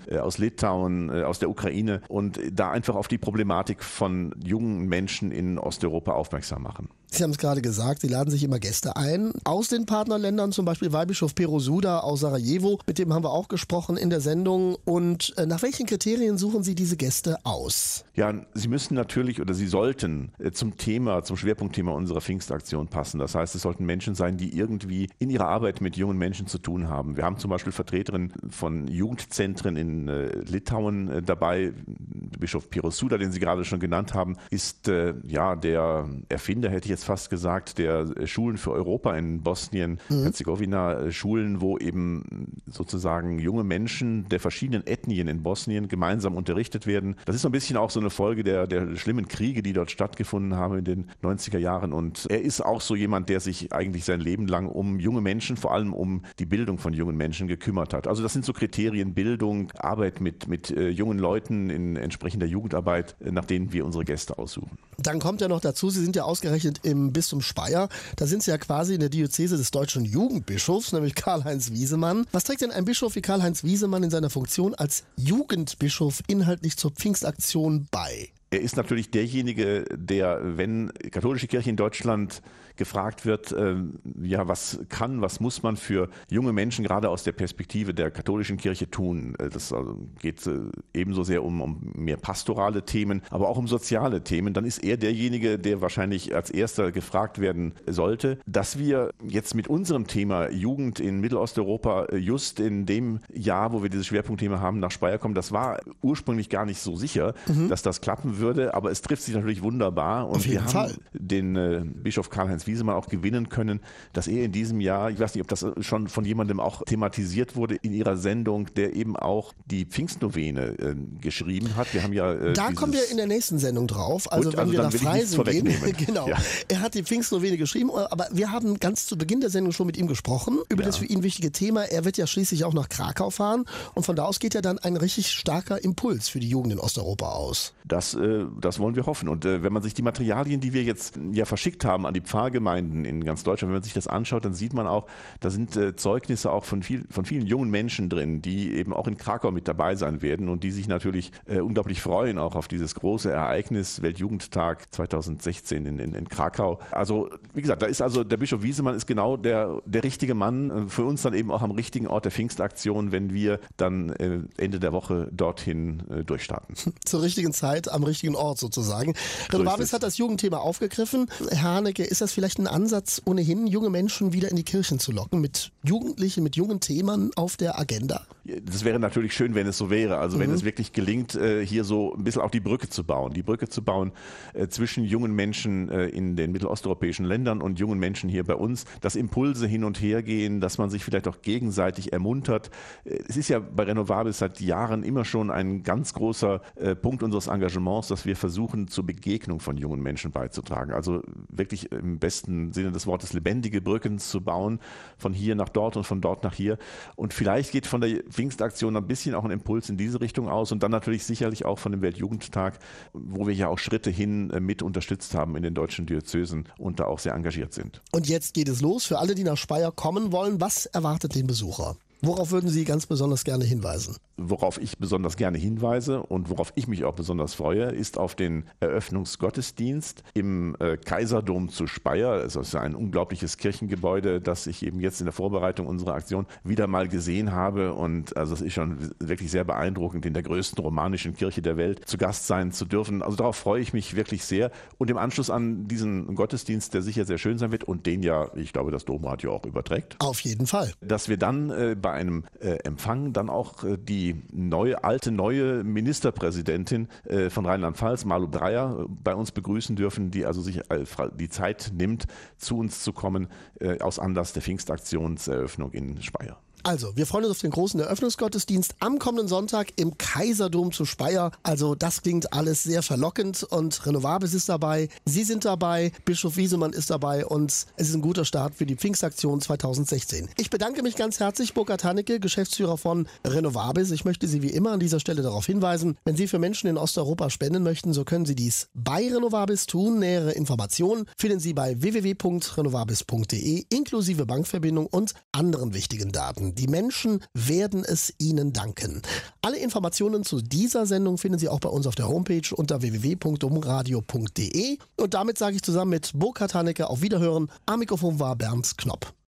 aus Litauen, aus der Ukraine und da einfach auf die Problematik von jungen Menschen in Osteuropa aufmerksam machen. Sie haben es gerade gesagt, Sie laden sich immer Gäste ein aus den Partnerländern, zum Beispiel Weihbischof Pero Suda aus Sarajevo, mit dem haben wir auch gesprochen in der Sendung. Und nach welchen Kriterien suchen Sie diese Gäste aus? Ja, Sie müssen natürlich oder Sie sollten zum Thema, zum Schwerpunktthema unserer Pfingstaktion passen. Das heißt, es sollten Menschen sein, die irgendwie in ihrer Arbeit mit jungen Menschen zu tun haben. Wir haben zum Beispiel Vertreterinnen von Jugendzentren in äh, Litauen äh, dabei. Bischof Pero Suda, den Sie gerade schon genannt haben, ist äh, ja der Erfinder, hätte ich jetzt fast gesagt, der Schulen für Europa in Bosnien-Herzegowina, mhm. Schulen, wo eben sozusagen junge Menschen der verschiedenen Ethnien in Bosnien gemeinsam unterrichtet werden. Das ist so ein bisschen auch so eine Folge der, der schlimmen Kriege, die dort stattgefunden haben in den neunziger Jahren. Und er ist auch so jemand, der sich eigentlich sein Leben lang um junge Menschen, vor allem um die Bildung von jungen Menschen gekümmert hat. Also das sind so Kriterien, Bildung, Arbeit mit, mit äh, jungen Leuten in entsprechender Jugendarbeit, äh, nach denen wir unsere Gäste aussuchen. Dann kommt ja noch dazu, Sie sind ja ausgerechnet im Bistum Speyer. Da sind Sie ja quasi in der Diözese des deutschen Jugendbischofs, nämlich Karl-Heinz Wiesemann. Was trägt denn ein Bischof wie Karl-Heinz Wiesemann in seiner Funktion als Jugendbischof inhaltlich zur Pfingstaktion bei? Er ist natürlich derjenige, der, wenn katholische Kirche in Deutschland gefragt wird, äh, ja, was kann, was muss man für junge Menschen gerade aus der Perspektive der katholischen Kirche tun? Das also geht äh, ebenso sehr um, um mehr pastorale Themen, aber auch um soziale Themen. Dann ist er derjenige, der wahrscheinlich als erster gefragt werden sollte. Dass wir jetzt mit unserem Thema Jugend in Mittelosteuropa just in dem Jahr, wo wir dieses Schwerpunktthema haben, nach Speyer kommen, das war ursprünglich gar nicht so sicher, mhm. dass das klappen würde, aber es trifft sich natürlich wunderbar. Und Auf jeden wir Fall. haben den äh, Bischof Karl-Heinz Wiesemann auch gewinnen können, dass er in diesem Jahr, ich weiß nicht, ob das schon von jemandem auch thematisiert wurde in ihrer Sendung, der eben auch die Pfingstnovene äh, geschrieben hat. Wir haben ja äh, Da kommen wir in der nächsten Sendung drauf. Also Gut, wenn also wir dann nach will ich nichts Freising gehen. vorwegnehmen. Genau. Ja. Er hat die Pfingstnovene geschrieben, aber wir haben ganz zu Beginn der Sendung schon mit ihm gesprochen über Ja. das für ihn wichtige Thema. Er wird ja schließlich auch nach Krakau fahren und von da aus geht ja dann ein richtig starker Impuls für die Jugend in Osteuropa aus. Das, äh, das wollen wir hoffen. Und äh, wenn man sich die Materialien, die wir jetzt ja verschickt haben an die Pfarrgemeinden in ganz Deutschland, wenn man sich das anschaut, dann sieht man auch, da sind äh, Zeugnisse auch von, viel, von vielen jungen Menschen drin, die eben auch in Krakau mit dabei sein werden und die sich natürlich äh, unglaublich freuen, auch auf dieses große Ereignis, Weltjugendtag zweitausendsechzehn in, in, in Krakau. Also, wie gesagt, da ist also der Bischof Wiesemann ist genau der, der richtige Mann, äh, für uns dann eben auch am richtigen Ort der Pfingstaktion, wenn wir dann äh, Ende der Woche dorthin äh, durchstarten. Zur richtigen Zeit, am richtigen Ort sozusagen. Renovabis hat das Jugendthema aufgegriffen. Herr Haneke, ist das vielleicht ein Ansatz, ohnehin junge Menschen wieder in die Kirchen zu locken, mit Jugendlichen, mit jungen Themen auf der Agenda? Das wäre natürlich schön, wenn es so wäre. Also mhm. wenn es wirklich gelingt, hier so ein bisschen auch die Brücke zu bauen. Die Brücke zu bauen zwischen jungen Menschen in den mittelosteuropäischen Ländern und jungen Menschen hier bei uns, dass Impulse hin und her gehen, dass man sich vielleicht auch gegenseitig ermuntert. Es ist ja bei Renovabis seit Jahren immer schon ein ganz großer Punkt unseres Engagements, dass wir versuchen, zur Begegnung von jungen Menschen beizutragen. Also wirklich im besten Sinne des Wortes lebendige Brücken zu bauen, von hier nach dort und von dort nach hier. Und vielleicht geht von der Pfingstaktion ein bisschen auch ein Impuls in diese Richtung aus und dann natürlich sicherlich auch von dem Weltjugendtag, wo wir ja auch Schritte hin mit unterstützt haben in den deutschen Diözesen und da auch sehr engagiert sind. Und jetzt geht es los. Für alle, die nach Speyer kommen wollen, was erwartet den Besucher? Worauf würden Sie ganz besonders gerne hinweisen? Worauf ich besonders gerne hinweise und worauf ich mich auch besonders freue, ist auf den Eröffnungsgottesdienst im äh, Kaiserdom zu Speyer. Es ist ein unglaubliches Kirchengebäude, das ich eben jetzt in der Vorbereitung unserer Aktion wieder mal gesehen habe. Und also es ist schon wirklich sehr beeindruckend, in der größten romanischen Kirche der Welt zu Gast sein zu dürfen. Also darauf freue ich mich wirklich sehr. Und im Anschluss an diesen Gottesdienst, der sicher sehr schön sein wird und den ja, ich glaube, das Domradio auch überträgt. Auf jeden Fall. Dass wir dann äh, bei einem äh, Empfang dann auch äh, die neue, alte, neue Ministerpräsidentin äh, von Rheinland-Pfalz, Malu Dreyer, bei uns begrüßen dürfen, die also sich äh, die Zeit nimmt, zu uns zu kommen, äh, aus Anlass der Pfingstaktionseröffnung in Speyer. Also, wir freuen uns auf den großen Eröffnungsgottesdienst am kommenden Sonntag im Kaiserdom zu Speyer. Also, das klingt alles sehr verlockend und Renovabis ist dabei, Sie sind dabei, Bischof Wiesemann ist dabei und es ist ein guter Start für die Pfingstaktion zweitausendsechzehn. Ich bedanke mich ganz herzlich, Burkhard Haneke, Geschäftsführer von Renovabis. Ich möchte Sie wie immer an dieser Stelle darauf hinweisen, wenn Sie für Menschen in Osteuropa spenden möchten, so können Sie dies bei Renovabis tun. Nähere Informationen finden Sie bei w w w punkt renovabis punkt d e inklusive Bankverbindung und anderen wichtigen Daten. Die Menschen werden es Ihnen danken. Alle Informationen zu dieser Sendung finden Sie auch bei uns auf der Homepage unter w w w punkt domradio punkt de. Und damit sage ich zusammen mit Burkhard Hanecke auf Wiederhören. Am Mikrofon war Bernd Knopp.